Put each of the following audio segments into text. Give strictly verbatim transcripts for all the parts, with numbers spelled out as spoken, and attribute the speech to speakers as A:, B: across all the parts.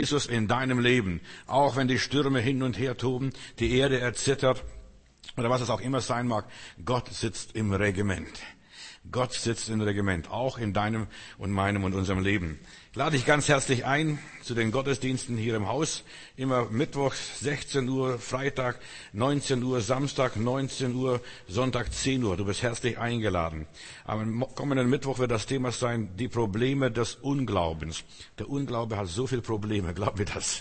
A: Jesus in deinem Leben, auch wenn die Stürme hin und her toben, die Erde erzittert oder was es auch immer sein mag, Gott sitzt im Regiment. Gott sitzt im Regiment, auch in deinem und meinem und unserem Leben. Ich lade dich ganz herzlich ein zu den Gottesdiensten hier im Haus. Immer Mittwochs sechzehn Uhr, Freitag neunzehn Uhr, Samstag neunzehn Uhr, Sonntag zehn Uhr. Du bist herzlich eingeladen. Am kommenden Mittwoch wird das Thema sein, die Probleme des Unglaubens. Der Unglaube hat so viele Probleme, glaub mir das.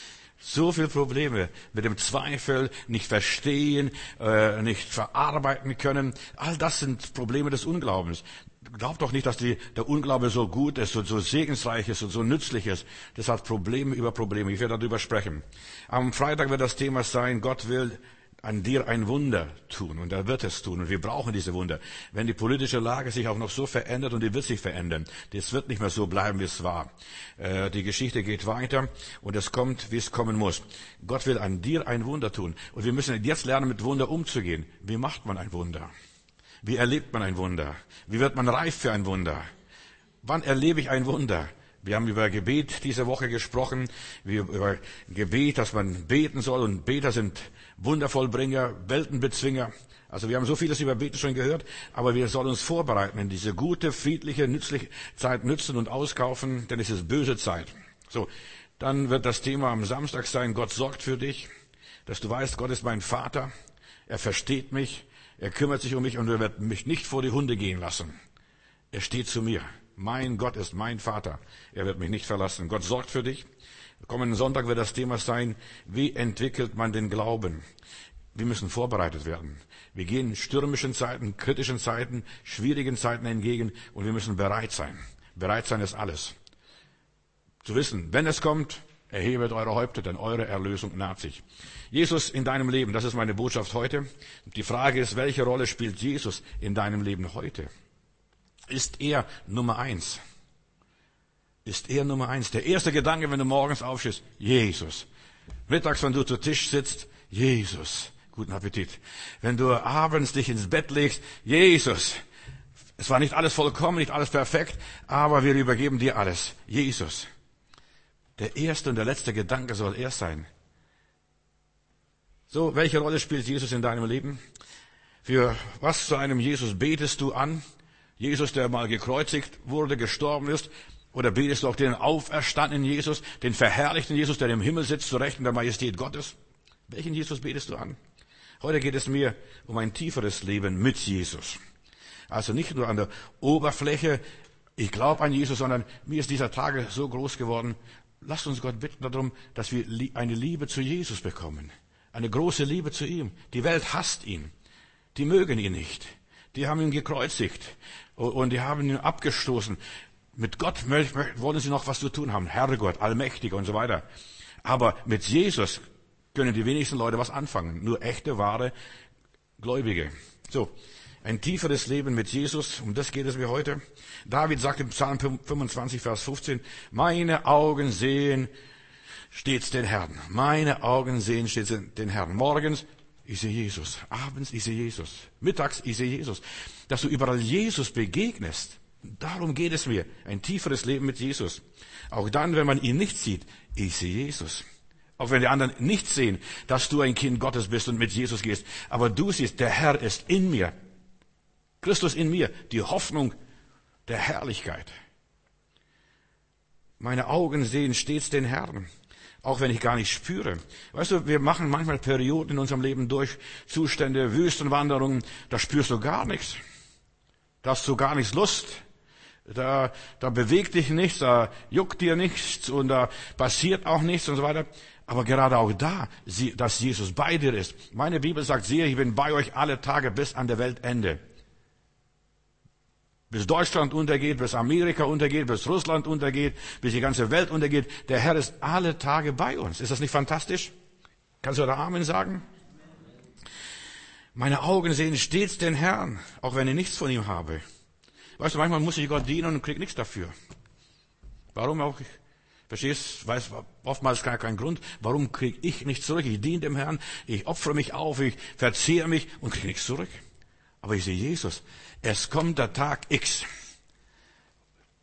A: So viele Probleme mit dem Zweifel, nicht verstehen, äh, nicht verarbeiten können. All das sind Probleme des Unglaubens. Glaub doch nicht, dass die, der Unglaube so gut ist und so segensreich ist und so nützlich ist. Das hat Probleme über Probleme. Ich werde darüber sprechen. Am Freitag wird das Thema sein, Gott will an dir ein Wunder tun. Und er wird es tun. Und wir brauchen diese Wunder. Wenn die politische Lage sich auch noch so verändert, und die wird sich verändern, das wird nicht mehr so bleiben, wie es war. Äh, die Geschichte geht weiter und es kommt, wie es kommen muss. Gott will an dir ein Wunder tun. Und wir müssen jetzt lernen, mit Wunder umzugehen. Wie macht man ein Wunder? Wie erlebt man ein Wunder? Wie wird man reif für ein Wunder? Wann erlebe ich ein Wunder? Wir haben über Gebet diese Woche gesprochen, über Gebet, dass man beten soll, und Beter sind Wundervollbringer, Weltenbezwinger. Also wir haben so vieles über Beten schon gehört, aber wir sollen uns vorbereiten, in diese gute, friedliche, nützliche Zeit nützen und auskaufen, denn es ist böse Zeit. So, dann wird das Thema am Samstag sein, Gott sorgt für dich, dass du weißt, Gott ist mein Vater, er versteht mich, er kümmert sich um mich und er wird mich nicht vor die Hunde gehen lassen. Er steht zu mir. Mein Gott ist mein Vater. Er wird mich nicht verlassen. Gott sorgt für dich. Kommenden Sonntag wird das Thema sein, wie entwickelt man den Glauben? Wir müssen vorbereitet werden. Wir gehen stürmischen Zeiten, kritischen Zeiten, schwierigen Zeiten entgegen und wir müssen bereit sein. Bereit sein ist alles. Zu wissen, wenn es kommt, erhebet eure Häupter, denn eure Erlösung naht sich. Jesus in deinem Leben, das ist meine Botschaft heute. Die Frage ist, welche Rolle spielt Jesus in deinem Leben heute? Ist er Nummer eins? Ist er Nummer eins? Der erste Gedanke, wenn du morgens aufstehst, Jesus. Mittags, wenn du zu Tisch sitzt, Jesus. Guten Appetit. Wenn du abends dich ins Bett legst, Jesus. Es war nicht alles vollkommen, nicht alles perfekt, aber wir übergeben dir alles. Jesus. Der erste und der letzte Gedanke soll er sein. So, welche Rolle spielt Jesus in deinem Leben? Für was zu einem Jesus betest du an? Jesus, der mal gekreuzigt wurde, gestorben ist? Oder betest du auch den auferstandenen Jesus, den verherrlichten Jesus, der im Himmel sitzt, zu Rechten der Majestät Gottes? Welchen Jesus betest du an? Heute geht es mir um ein tieferes Leben mit Jesus. Also nicht nur an der Oberfläche, ich glaube an Jesus, sondern mir ist dieser Tage so groß geworden. Lasst uns Gott bitten darum, dass wir eine Liebe zu Jesus bekommen. Eine große Liebe zu ihm. Die Welt hasst ihn. Die mögen ihn nicht. Die haben ihn gekreuzigt und die haben ihn abgestoßen. Mit Gott wollen sie noch was zu tun haben. Herrgott, Allmächtiger und so weiter. Aber mit Jesus können die wenigsten Leute was anfangen. Nur echte, wahre Gläubige. So, ein tieferes Leben mit Jesus, um das geht es mir heute. David sagt im Psalm fünfundzwanzig, Vers fünfzehn, meine Augen sehen stets den Herrn. Meine Augen sehen stets den Herrn. Morgens, ich sehe Jesus. Abends, ich sehe Jesus. Mittags, ich sehe Jesus. Dass du überall Jesus begegnest, darum geht es mir. Ein tieferes Leben mit Jesus. Auch dann, wenn man ihn nicht sieht, ich sehe Jesus. Auch wenn die anderen nicht sehen, dass du ein Kind Gottes bist und mit Jesus gehst. Aber du siehst, der Herr ist in mir. Christus in mir, die Hoffnung der Herrlichkeit. Meine Augen sehen stets den Herrn, auch wenn ich gar nicht spüre. Weißt du, wir machen manchmal Perioden in unserem Leben durch, Zustände, Wüstenwanderungen, da spürst du gar nichts. Da hast du gar nichts Lust. Da, da bewegt dich nichts, da juckt dir nichts und da passiert auch nichts und so weiter. Aber gerade auch da, dass Jesus bei dir ist. Meine Bibel sagt, siehe, ich bin bei euch alle Tage bis an der Weltende. Bis Deutschland untergeht, bis Amerika untergeht, bis Russland untergeht, bis die ganze Welt untergeht. Der Herr ist alle Tage bei uns. Ist das nicht fantastisch? Kannst du da Amen sagen? Meine Augen sehen stets den Herrn, auch wenn ich nichts von ihm habe. Weißt du, manchmal muss ich Gott dienen und krieg nichts dafür. Warum auch? Ich verstehst, weiß oftmals gar keinen Grund. Warum krieg ich nichts zurück? Ich diene dem Herrn, ich opfere mich auf, ich verzehre mich und krieg nichts zurück. Aber ich sehe Jesus. Es kommt der Tag X.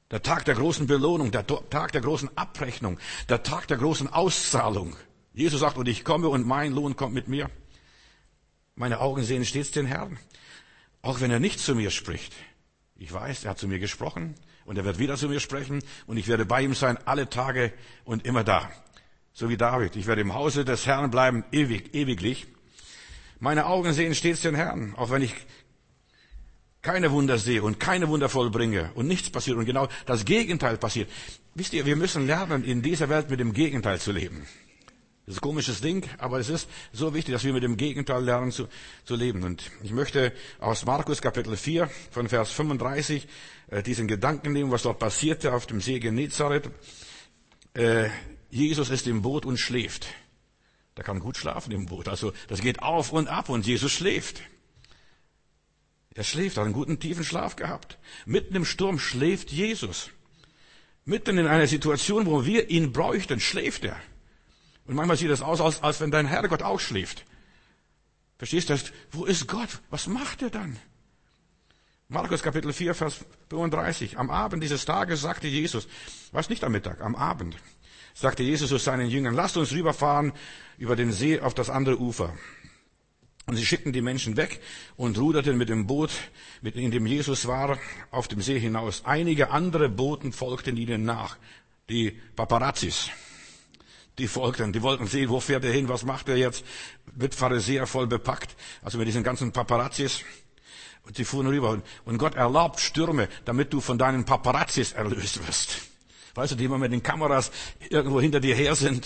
A: Der Tag der großen Belohnung, der Tag der großen Abrechnung, der Tag der großen Auszahlung. Jesus sagt, und ich komme und mein Lohn kommt mit mir. Meine Augen sehen stets den Herrn, auch wenn er nicht zu mir spricht. Ich weiß, er hat zu mir gesprochen und er wird wieder zu mir sprechen und ich werde bei ihm sein alle Tage und immer da. So wie David, ich werde im Hause des Herrn bleiben, ewig, ewiglich. Meine Augen sehen stets den Herrn, auch wenn ich keine Wunder sehe und keine Wunder vollbringe und nichts passiert und genau das Gegenteil passiert. Wisst ihr, wir müssen lernen, in dieser Welt mit dem Gegenteil zu leben. Das ist ein komisches Ding, aber es ist so wichtig, dass wir mit dem Gegenteil lernen zu, zu leben. Und ich möchte aus Markus Kapitel vier von Vers fünfunddreißig äh, diesen Gedanken nehmen, was dort passierte auf dem See Genezareth. Äh, Jesus ist im Boot und schläft. Der kann gut schlafen im Boot. Also das geht auf und ab und Jesus schläft. Er schläft, hat einen guten tiefen Schlaf gehabt. Mitten im Sturm schläft Jesus. Mitten in einer Situation, wo wir ihn bräuchten, schläft er. Und manchmal sieht es aus, als, als wenn dein Herrgott auch schläft. Verstehst du das? Wo ist Gott? Was macht er dann? Markus Kapitel vier, Vers fünfunddreißig. Am Abend dieses Tages sagte Jesus, was nicht am Mittag, am Abend, sagte Jesus zu seinen Jüngern, lasst uns rüberfahren über den See auf das andere Ufer. Und sie schickten die Menschen weg und ruderten mit dem Boot, mit in dem Jesus war, auf dem See hinaus. Einige andere Boote folgten ihnen nach. Die Paparazzis, die folgten, die wollten sehen, wo fährt er hin, was macht er jetzt, wird Pharisäer voll bepackt, also mit diesen ganzen Paparazzis. Und sie fuhren rüber. Und Gott erlaubt Stürme, damit du von deinen Paparazzis erlöst wirst. Weißt du, die immer mit den Kameras irgendwo hinter dir her sind.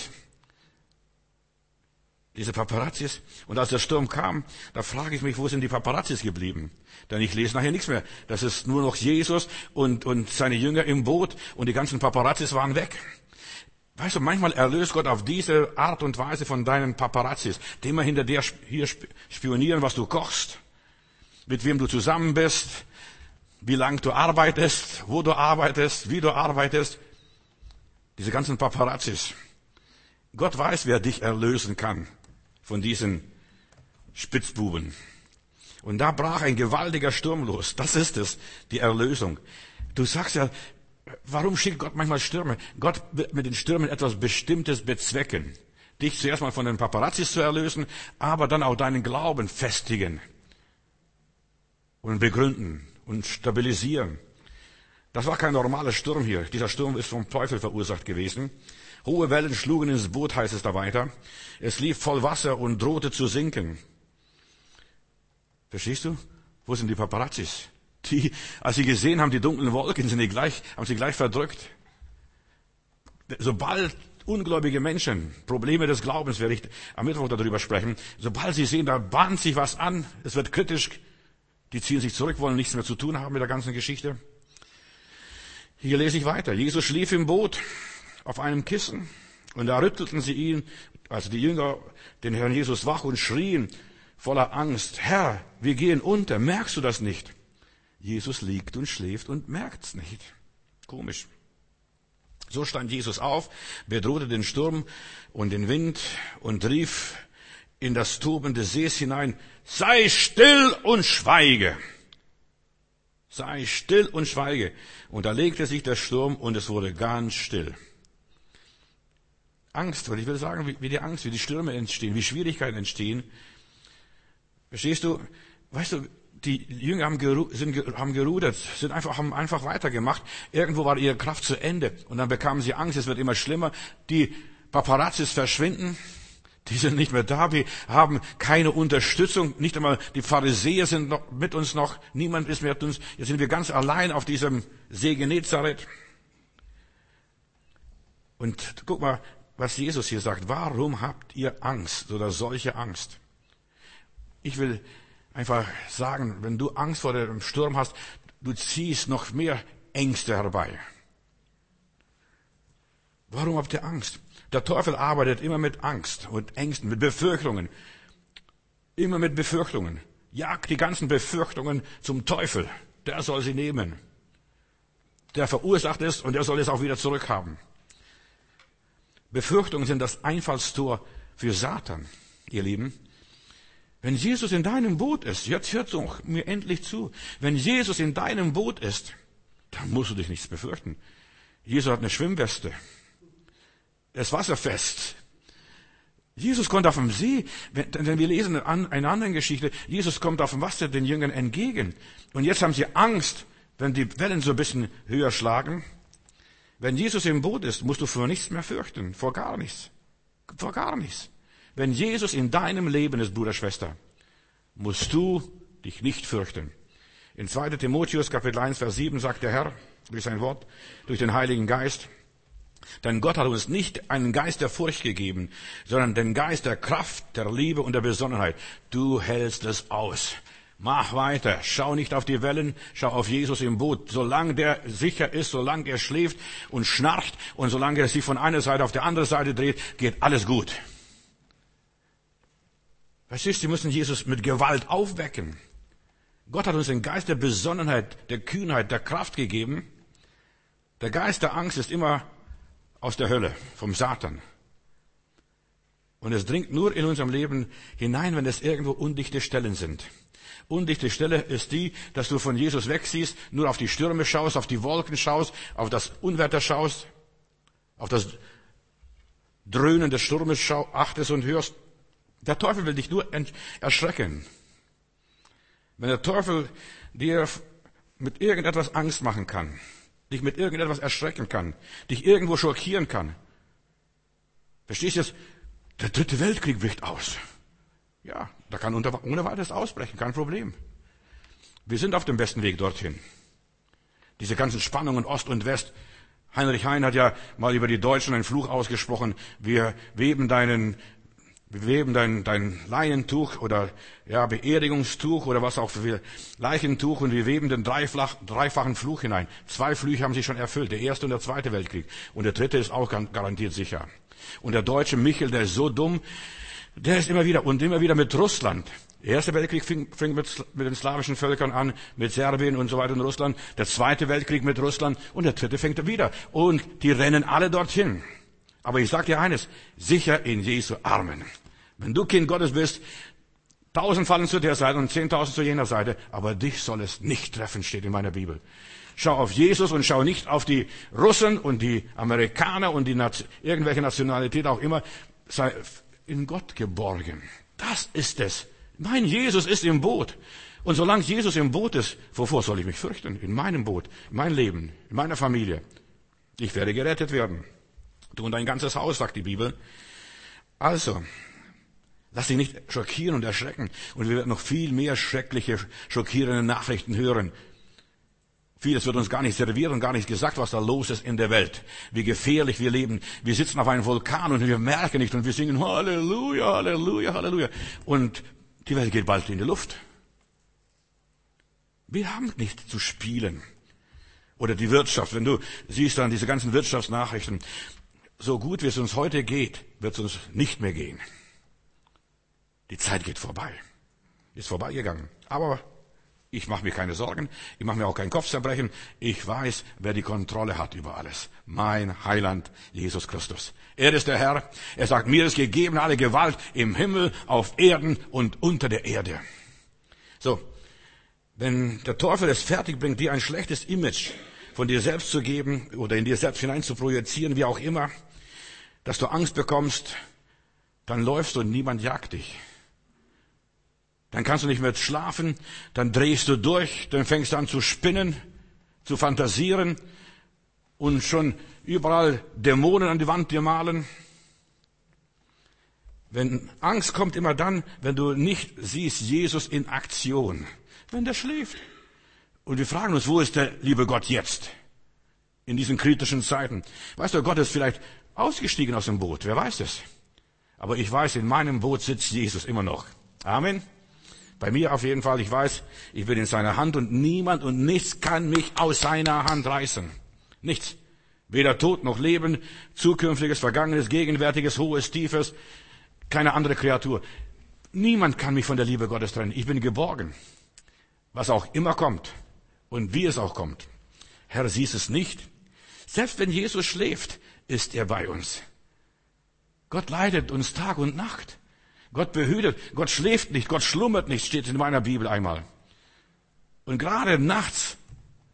A: Diese Paparazzis. Und als der Sturm kam, da frage ich mich, wo sind die Paparazzis geblieben? Denn ich lese nachher nichts mehr. Das ist nur noch Jesus und, und seine Jünger im Boot und die ganzen Paparazzis waren weg. Weißt du, manchmal erlöst Gott auf diese Art und Weise von deinen Paparazzis, die immer hinter dir hier spionieren, was du kochst, mit wem du zusammen bist, wie lang du arbeitest, wo du arbeitest, wie du arbeitest. Diese ganzen Paparazzis. Gott weiß, wer dich erlösen kann von diesen Spitzbuben. Und da brach ein gewaltiger Sturm los. Das ist es, die Erlösung. Du sagst ja, warum schickt Gott manchmal Stürme? Gott wird mit den Stürmen etwas Bestimmtes bezwecken. Dich zuerst mal von den Paparazzis zu erlösen, aber dann auch deinen Glauben festigen und begründen und stabilisieren. Das war kein normaler Sturm hier. Dieser Sturm ist vom Teufel verursacht gewesen. Hohe Wellen schlugen ins Boot, heißt es da weiter. Es lief voll Wasser und drohte zu sinken. Verstehst du? Wo sind die Paparazzis? Die, als sie gesehen haben, die dunklen Wolken, sind die gleich, haben sie gleich verdrückt. Sobald ungläubige Menschen, Probleme des Glaubens, werde ich am Mittwoch darüber sprechen, sobald sie sehen, da bahnt sich was an, es wird kritisch, die ziehen sich zurück, wollen nichts mehr zu tun haben mit der ganzen Geschichte. Hier lese ich weiter. Jesus schlief im Boot auf einem Kissen und da rüttelten sie ihn, also die Jünger, den Herrn Jesus wach und schrien voller Angst, Herr, wir gehen unter, merkst du das nicht? Jesus liegt und schläft und merkt's nicht. Komisch. So stand Jesus auf, bedrohte den Sturm und den Wind und rief in das Toben des Sees hinein, sei still und schweige. Sei still und schweige. Und da legte sich der Sturm und es wurde ganz still. Angst, weil ich will sagen, wie, wie die Angst, wie die Stürme entstehen, wie Schwierigkeiten entstehen. Verstehst du? Weißt du, die Jünger haben, geru- sind, haben gerudert, sind einfach, haben einfach weitergemacht. Irgendwo war ihre Kraft zu Ende. Und dann bekamen sie Angst, es wird immer schlimmer. Die Paparazzis verschwinden. Die sind nicht mehr da. Wir haben keine Unterstützung. Nicht einmal die Pharisäer sind noch mit uns noch. Niemand ist mehr mit uns. Jetzt sind wir ganz allein auf diesem See Genezareth. Und guck mal, was Jesus hier sagt. Warum habt ihr Angst oder solche Angst? Ich will einfach sagen, wenn du Angst vor dem Sturm hast, du ziehst noch mehr Ängste herbei. Warum habt ihr Angst? Der Teufel arbeitet immer mit Angst und Ängsten, mit Befürchtungen. Immer mit Befürchtungen. Jagt die ganzen Befürchtungen zum Teufel. Der soll sie nehmen. Der verursacht es und der soll es auch wieder zurückhaben. Befürchtungen sind das Einfallstor für Satan, ihr Lieben. Wenn Jesus in deinem Boot ist, jetzt hört doch mir endlich zu, wenn Jesus in deinem Boot ist, dann musst du dich nichts befürchten. Jesus hat eine Schwimmweste. Er ist wasserfest. Jesus kommt auf dem See, denn wir lesen in einer anderen Geschichte, Jesus kommt auf dem Wasser den Jüngern entgegen. Und jetzt haben sie Angst, wenn die Wellen so ein bisschen höher schlagen. Wenn Jesus im Boot ist, musst du vor nichts mehr fürchten, vor gar nichts. Vor gar nichts. Wenn Jesus in deinem Leben ist, Bruder, Schwester, musst du dich nicht fürchten. In zweiter Timotheus Kapitel eins, Vers sieben sagt der Herr durch sein Wort, durch den Heiligen Geist, denn Gott hat uns nicht einen Geist der Furcht gegeben, sondern den Geist der Kraft, der Liebe und der Besonnenheit. Du hältst es aus. Mach weiter. Schau nicht auf die Wellen, schau auf Jesus im Boot. Solange der sicher ist, solange er schläft und schnarcht und solange er sich von einer Seite auf die andere Seite dreht, geht alles gut. Verstehst du, sie müssen Jesus mit Gewalt aufwecken. Gott hat uns den Geist der Besonnenheit, der Kühnheit, der Kraft gegeben. Der Geist der Angst ist immer aus der Hölle, vom Satan. Und es dringt nur in unserem Leben hinein, wenn es irgendwo undichte Stellen sind. Undichte Stelle ist die, dass du von Jesus wegsiehst, nur auf die Stürme schaust, auf die Wolken schaust, auf das Unwetter schaust, auf das Dröhnen des Sturmes schau, achtest und hörst. Der Teufel will dich nur erschrecken. Wenn der Teufel dir mit irgendetwas Angst machen kann, dich mit irgendetwas erschrecken kann, dich irgendwo schockieren kann. Verstehst du jetzt? Der dritte Weltkrieg bricht aus. Ja, da kann unter, ohne weiteres ausbrechen, kein Problem. Wir sind auf dem besten Weg dorthin. Diese ganzen Spannungen Ost und West. Heinrich Hein hat ja mal über die Deutschen einen Fluch ausgesprochen. Wir weben deinen Wir weben dein, dein Leinentuch oder ja, Beerdigungstuch oder was auch für Leichentuch und wir weben den dreifach, dreifachen Fluch hinein. Zwei Flüche haben sich schon erfüllt, der erste und der zweite Weltkrieg. Und der dritte ist auch garantiert sicher. Und der deutsche Michel, der ist so dumm, der ist immer wieder und immer wieder mit Russland. Der erste Weltkrieg fing, fing mit, mit den slawischen Völkern an, mit Serbien und so weiter in Russland. Der zweite Weltkrieg mit Russland und der dritte fängt wieder. Und die rennen alle dorthin. Aber ich sage dir eines, sicher in Jesu Armen. Wenn du Kind Gottes bist, tausend fallen zu der Seite und zehntausend zu jener Seite, aber dich soll es nicht treffen, steht in meiner Bibel. Schau auf Jesus und schau nicht auf die Russen und die Amerikaner und die Nation, irgendwelche Nationalität auch immer. Sei in Gott geborgen. Das ist es. Mein Jesus ist im Boot. Und solange Jesus im Boot ist, wovor soll ich mich fürchten? In meinem Boot, in meinem Leben, in meiner Familie. Ich werde gerettet werden. Du und dein ganzes Haus, sagt die Bibel. Also, lass dich nicht schockieren und erschrecken. Und wir werden noch viel mehr schreckliche, schockierende Nachrichten hören. Vieles wird uns gar nicht serviert und gar nicht gesagt, was da los ist in der Welt. Wie gefährlich wir leben. Wir sitzen auf einem Vulkan und wir merken nicht und wir singen Halleluja, Halleluja, Halleluja. Und die Welt geht bald in die Luft. Wir haben nicht zu spielen. Oder die Wirtschaft. Wenn du siehst dann diese ganzen Wirtschaftsnachrichten. So gut wie es uns heute geht, wird es uns nicht mehr gehen. Die Zeit geht vorbei. Ist vorbeigegangen. Aber ich mache mir keine Sorgen. Ich mache mir auch keinen Kopfzerbrechen. Ich weiß, wer die Kontrolle hat über alles. Mein Heiland, Jesus Christus. Er ist der Herr. Er sagt, mir ist gegeben alle Gewalt im Himmel, auf Erden und unter der Erde. So. Wenn der Teufel es fertig bringt, dir ein schlechtes Image von dir selbst zu geben oder in dir selbst hinein zu projizieren, wie auch immer, dass du Angst bekommst, dann läufst du und niemand jagt dich. Dann kannst du nicht mehr schlafen, dann drehst du durch, dann fängst du an zu spinnen, zu fantasieren und schon überall Dämonen an die Wand dir malen. Wenn Angst kommt immer dann, wenn du nicht siehst Jesus in Aktion, wenn der schläft. Und wir fragen uns, wo ist der liebe Gott jetzt? In diesen kritischen Zeiten. Weißt du, Gott ist vielleicht ausgestiegen aus dem Boot, wer weiß es. Aber ich weiß, in meinem Boot sitzt Jesus immer noch. Amen. Bei mir auf jeden Fall, ich weiß, ich bin in seiner Hand und niemand und nichts kann mich aus seiner Hand reißen. Nichts. Weder Tod noch Leben, zukünftiges, vergangenes, gegenwärtiges, hohes, tiefes, keine andere Kreatur. Niemand kann mich von der Liebe Gottes trennen. Ich bin geborgen. Was auch immer kommt und wie es auch kommt. Herr, siehst es nicht? Selbst wenn Jesus schläft, ist er bei uns. Gott leitet uns Tag und Nacht. Gott behütet, Gott schläft nicht, Gott schlummert nicht, steht in meiner Bibel einmal. Und gerade nachts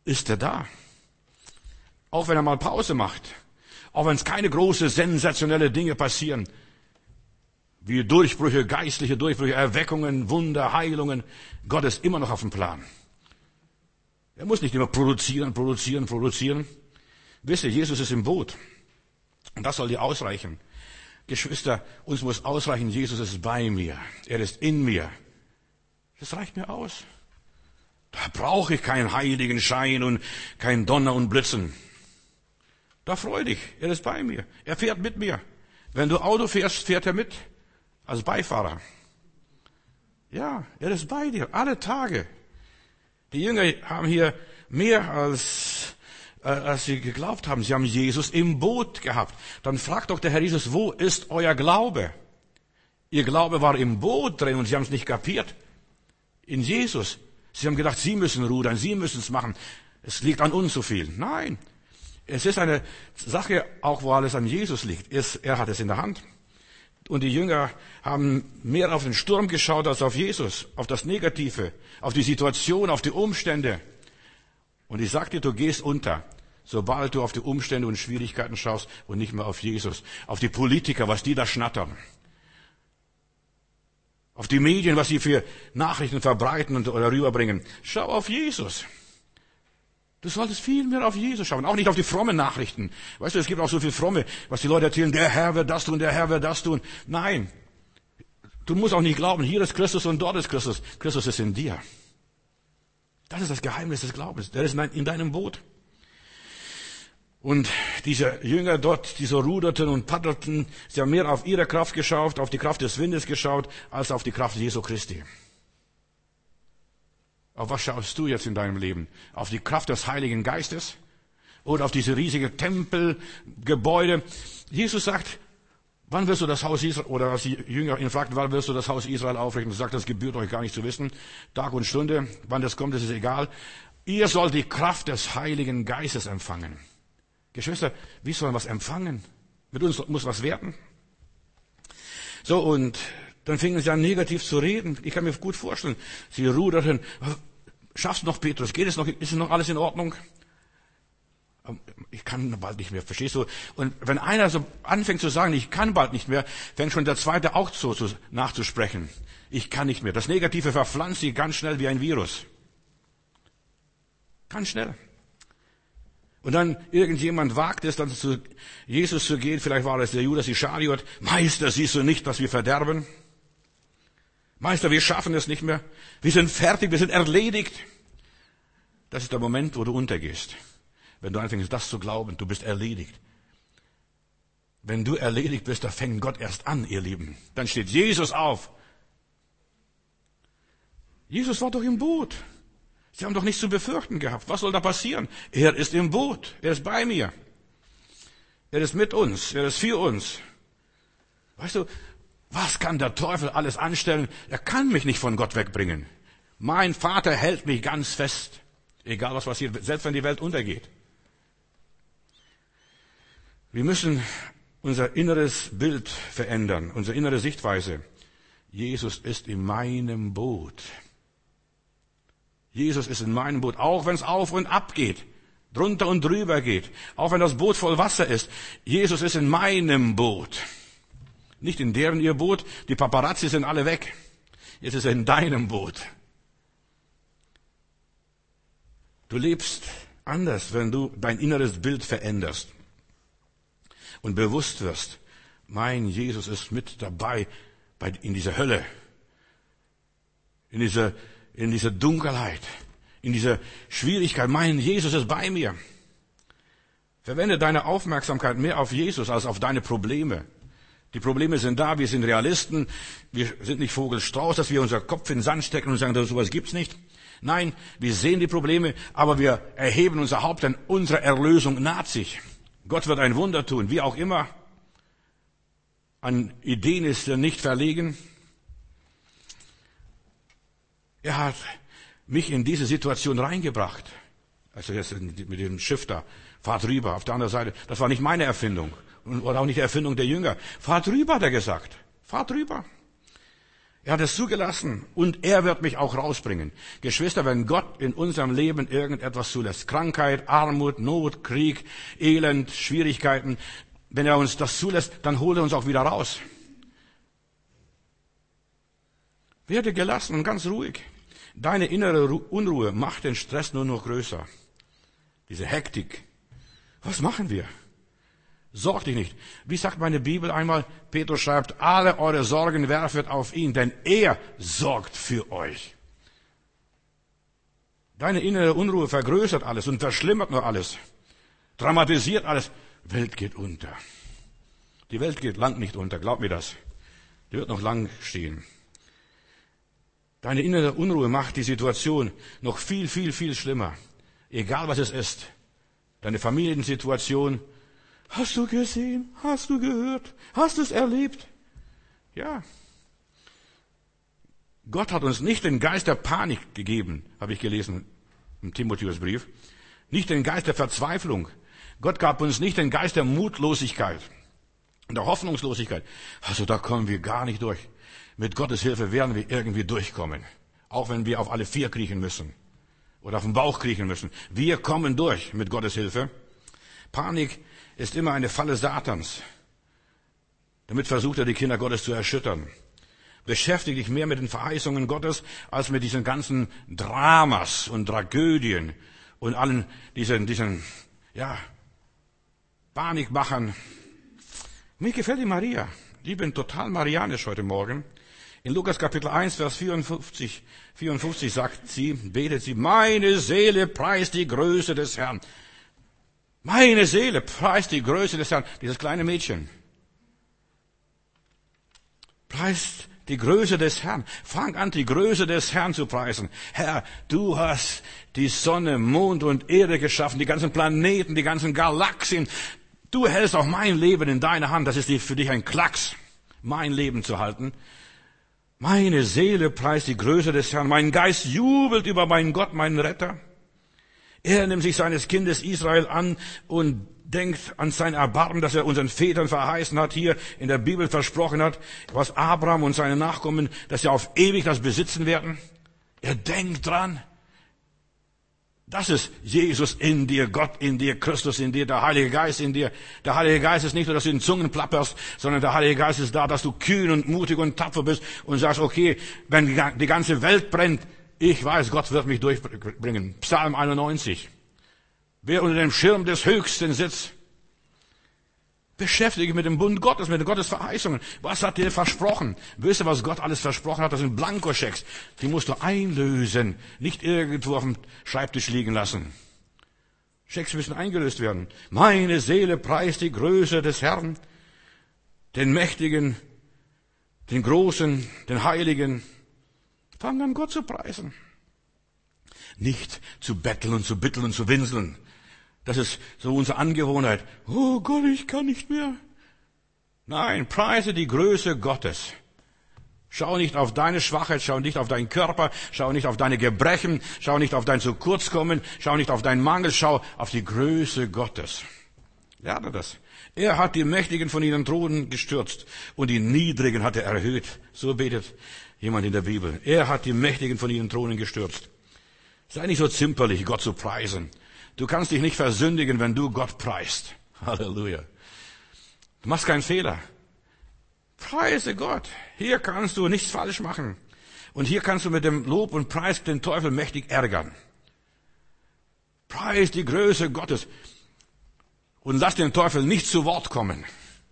A: ist er da. Auch wenn er mal Pause macht. Auch wenn es keine große, sensationelle Dinge passieren. Wie Durchbrüche, geistliche Durchbrüche, Erweckungen, Wunder, Heilungen. Gott ist immer noch auf dem Plan. Er muss nicht immer produzieren, produzieren, produzieren. Wisst ihr, Jesus ist im Boot. Und das soll dir ausreichen. Geschwister, uns muss ausreichen, Jesus ist bei mir. Er ist in mir. Das reicht mir aus. Da brauche ich keinen heiligen Schein und kein Donner und Blitzen. Da freu dich, er ist bei mir. Er fährt mit mir. Wenn du Auto fährst, fährt er mit. Als Beifahrer. Ja, er ist bei dir, alle Tage. Die Jünger haben hier mehr als, äh, als sie geglaubt haben. Sie haben Jesus im Boot gehabt. Dann fragt doch der Herr Jesus, wo ist euer Glaube? Ihr Glaube war im Boot drin und sie haben es nicht kapiert. In Jesus. Sie haben gedacht, sie müssen rudern, sie müssen es machen. Es liegt an uns so viel. Nein. Es ist eine Sache, auch wo alles an Jesus liegt. Er hat es in der Hand. Und die Jünger haben mehr auf den Sturm geschaut als auf Jesus, auf das Negative, auf die Situation, auf die Umstände. Und ich sag dir, du gehst unter, sobald du auf die Umstände und Schwierigkeiten schaust und nicht mehr auf Jesus, auf die Politiker, was die da schnattern, auf die Medien, was sie für Nachrichten verbreiten und oder rüberbringen. Schau auf Jesus. Du solltest viel mehr auf Jesus schauen, auch nicht auf die frommen Nachrichten. Weißt du, es gibt auch so viel Fromme, was die Leute erzählen, der Herr wird das tun, der Herr wird das tun. Nein, du musst auch nicht glauben, hier ist Christus und dort ist Christus. Christus ist in dir. Das ist das Geheimnis des Glaubens. Der ist in deinem Boot. Und diese Jünger dort, die so ruderten und paddelten, sie haben mehr auf ihre Kraft geschaut, auf die Kraft des Windes geschaut, als auf die Kraft Jesu Christi. Auf was schaust du jetzt in deinem Leben? Auf die Kraft des Heiligen Geistes? Oder auf diese riesige Tempelgebäude? Jesus sagt, wann wirst du das Haus Israel, oder als die Jünger ihn fragten, wann wirst du das Haus Israel aufrichten? Er sagt, das gebührt euch gar nicht zu wissen. Tag und Stunde, wann das kommt, das ist egal. Ihr sollt die Kraft des Heiligen Geistes empfangen. Geschwister, wie sollen wir was empfangen? Mit uns muss was werden. So, und dann fingen sie an, negativ zu reden. Ich kann mir gut vorstellen, sie ruderten. Schaffst du noch, Petrus? Geht es noch? Ist noch alles in Ordnung? Ich kann bald nicht mehr, verstehst du? Und wenn einer so anfängt zu sagen, ich kann bald nicht mehr, fängt schon der Zweite auch so nachzusprechen. Ich kann nicht mehr. Das Negative verpflanzt sich ganz schnell wie ein Virus. Ganz schnell. Und dann irgendjemand wagt es, dann zu Jesus zu gehen. Vielleicht war es der Judas Ischariot. Meister, siehst du nicht, dass wir verderben? Meister, wir schaffen es nicht mehr. Wir sind fertig, wir sind erledigt. Das ist der Moment, wo du untergehst. Wenn du anfängst, das zu glauben, du bist erledigt. Wenn du erledigt bist, da fängt Gott erst an, ihr Lieben. Dann steht Jesus auf. Jesus war doch im Boot. Sie haben doch nichts zu befürchten gehabt. Was soll da passieren? Er ist im Boot. Er ist bei mir. Er ist mit uns. Er ist für uns. Weißt du, was kann der Teufel alles anstellen? Er kann mich nicht von Gott wegbringen. Mein Vater hält mich ganz fest. Egal was passiert, selbst wenn die Welt untergeht. Wir müssen unser inneres Bild verändern, unsere innere Sichtweise. Jesus ist in meinem Boot. Jesus ist in meinem Boot, auch wenn es auf und ab geht, drunter und drüber geht, auch wenn das Boot voll Wasser ist. Jesus ist in meinem Boot. Nicht in deren ihr Boot, die Paparazzi sind alle weg. Jetzt ist er in deinem Boot. Du lebst anders, wenn du dein inneres Bild veränderst und bewusst wirst, mein Jesus ist mit dabei bei, in dieser Hölle, in dieser, in dieser Dunkelheit, in dieser Schwierigkeit. Mein Jesus ist bei mir. Verwende deine Aufmerksamkeit mehr auf Jesus als auf deine Probleme. Die Probleme sind da, wir sind Realisten, wir sind nicht Vogelstrauß, dass wir unser Kopf in den Sand stecken und sagen, sowas gibt's nicht. Nein, wir sehen die Probleme, aber wir erheben unser Haupt, denn unsere Erlösung naht sich. Gott wird ein Wunder tun, wie auch immer. An Ideen ist er nicht verlegen. Er hat mich in diese Situation reingebracht. Also jetzt mit dem Schiff da, fahrt rüber, auf der anderen Seite. Das war nicht meine Erfindung. Oder auch nicht die Erfindung der Jünger. Fahrt rüber, hat er gesagt. Fahrt rüber. Er hat es zugelassen und er wird mich auch rausbringen. Geschwister, wenn Gott in unserem Leben irgendetwas zulässt, Krankheit, Armut, Not, Krieg, Elend, Schwierigkeiten, wenn er uns das zulässt, dann holt er uns auch wieder raus. Werde gelassen und ganz ruhig. Deine innere Unruhe macht den Stress nur noch größer. Diese Hektik. Was machen wir? Sorg dich nicht. Wie sagt meine Bibel einmal? Petrus schreibt, alle eure Sorgen werfet auf ihn, denn er sorgt für euch. Deine innere Unruhe vergrößert alles und verschlimmert nur alles. Dramatisiert alles. Welt geht unter. Die Welt geht lang nicht unter, glaub mir das. Die wird noch lang stehen. Deine innere Unruhe macht die Situation noch viel, viel, viel schlimmer. Egal was es ist. Deine Familiensituation. Hast du gesehen? Hast du gehört? Hast du es erlebt? Ja. Gott hat uns nicht den Geist der Panik gegeben, habe ich gelesen im Timotheusbrief. Nicht den Geist der Verzweiflung. Gott gab uns nicht den Geist der Mutlosigkeit und der Hoffnungslosigkeit. Also da kommen wir gar nicht durch. Mit Gottes Hilfe werden wir irgendwie durchkommen. Auch wenn wir auf alle vier kriechen müssen. Oder auf den Bauch kriechen müssen. Wir kommen durch mit Gottes Hilfe. Panik ist immer eine Falle Satans. Damit versucht er, die Kinder Gottes zu erschüttern. Beschäftige dich mehr mit den Verheißungen Gottes, als mit diesen ganzen Dramas und Tragödien und allen diesen, diesen, ja, Panikmachern. Mir gefällt die Maria. Ich bin total marianisch heute Morgen. In Lukas Kapitel eins, Vers vierundfünfzig, vierundfünfzig sagt sie, betet sie, meine Seele preist die Größe des Herrn. Meine Seele preist die Größe des Herrn. Dieses kleine Mädchen. Preist die Größe des Herrn. Fang an, die Größe des Herrn zu preisen. Herr, du hast die Sonne, Mond und Erde geschaffen, die ganzen Planeten, die ganzen Galaxien. Du hältst auch mein Leben in deiner Hand. Das ist für dich ein Klacks, mein Leben zu halten. Meine Seele preist die Größe des Herrn. Mein Geist jubelt über meinen Gott, meinen Retter. Er nimmt sich seines Kindes Israel an und denkt an sein Erbarmen, das er unseren Vätern verheißen hat, hier in der Bibel versprochen hat, was Abraham und seine Nachkommen, dass sie auf ewig das besitzen werden. Er denkt dran. Das ist Jesus in dir, Gott in dir, Christus in dir, der Heilige Geist in dir. Der Heilige Geist ist nicht nur, dass du in Zungen plapperst, sondern der Heilige Geist ist da, dass du kühn und mutig und tapfer bist und sagst, okay, wenn die ganze Welt brennt, ich weiß, Gott wird mich durchbringen. Psalm einundneunzig. Wer unter dem Schirm des Höchsten sitzt, beschäftige dich mit dem Bund Gottes, mit den Gottes Verheißungen. Was hat dir versprochen? Wisst ihr, was Gott alles versprochen hat? Das sind Blankoschecks. Die musst du einlösen, nicht irgendwo auf dem Schreibtisch liegen lassen. Schecks müssen eingelöst werden. Meine Seele preist die Größe des Herrn, den Mächtigen, den Großen, den Heiligen. Fang an, Gott zu preisen. Nicht zu betteln und zu bitteln und zu winseln. Das ist so unsere Angewohnheit. Oh Gott, ich kann nicht mehr. Nein, preise die Größe Gottes. Schau nicht auf deine Schwachheit, schau nicht auf deinen Körper, schau nicht auf deine Gebrechen, schau nicht auf dein Zu-kurz-Kommen, schau nicht auf deinen Mangel, schau auf die Größe Gottes. Lerne das. Er hat die Mächtigen von ihren Thronen gestürzt und die Niedrigen hat er erhöht. So betet jemand in der Bibel. Er hat die Mächtigen von ihren Thronen gestürzt. Sei nicht so zimperlich, Gott zu preisen. Du kannst dich nicht versündigen, wenn du Gott preist. Halleluja. Du machst keinen Fehler. Preise Gott. Hier kannst du nichts falsch machen. Und hier kannst du mit dem Lob und Preis den Teufel mächtig ärgern. Preis die Größe Gottes. Und lass den Teufel nicht zu Wort kommen.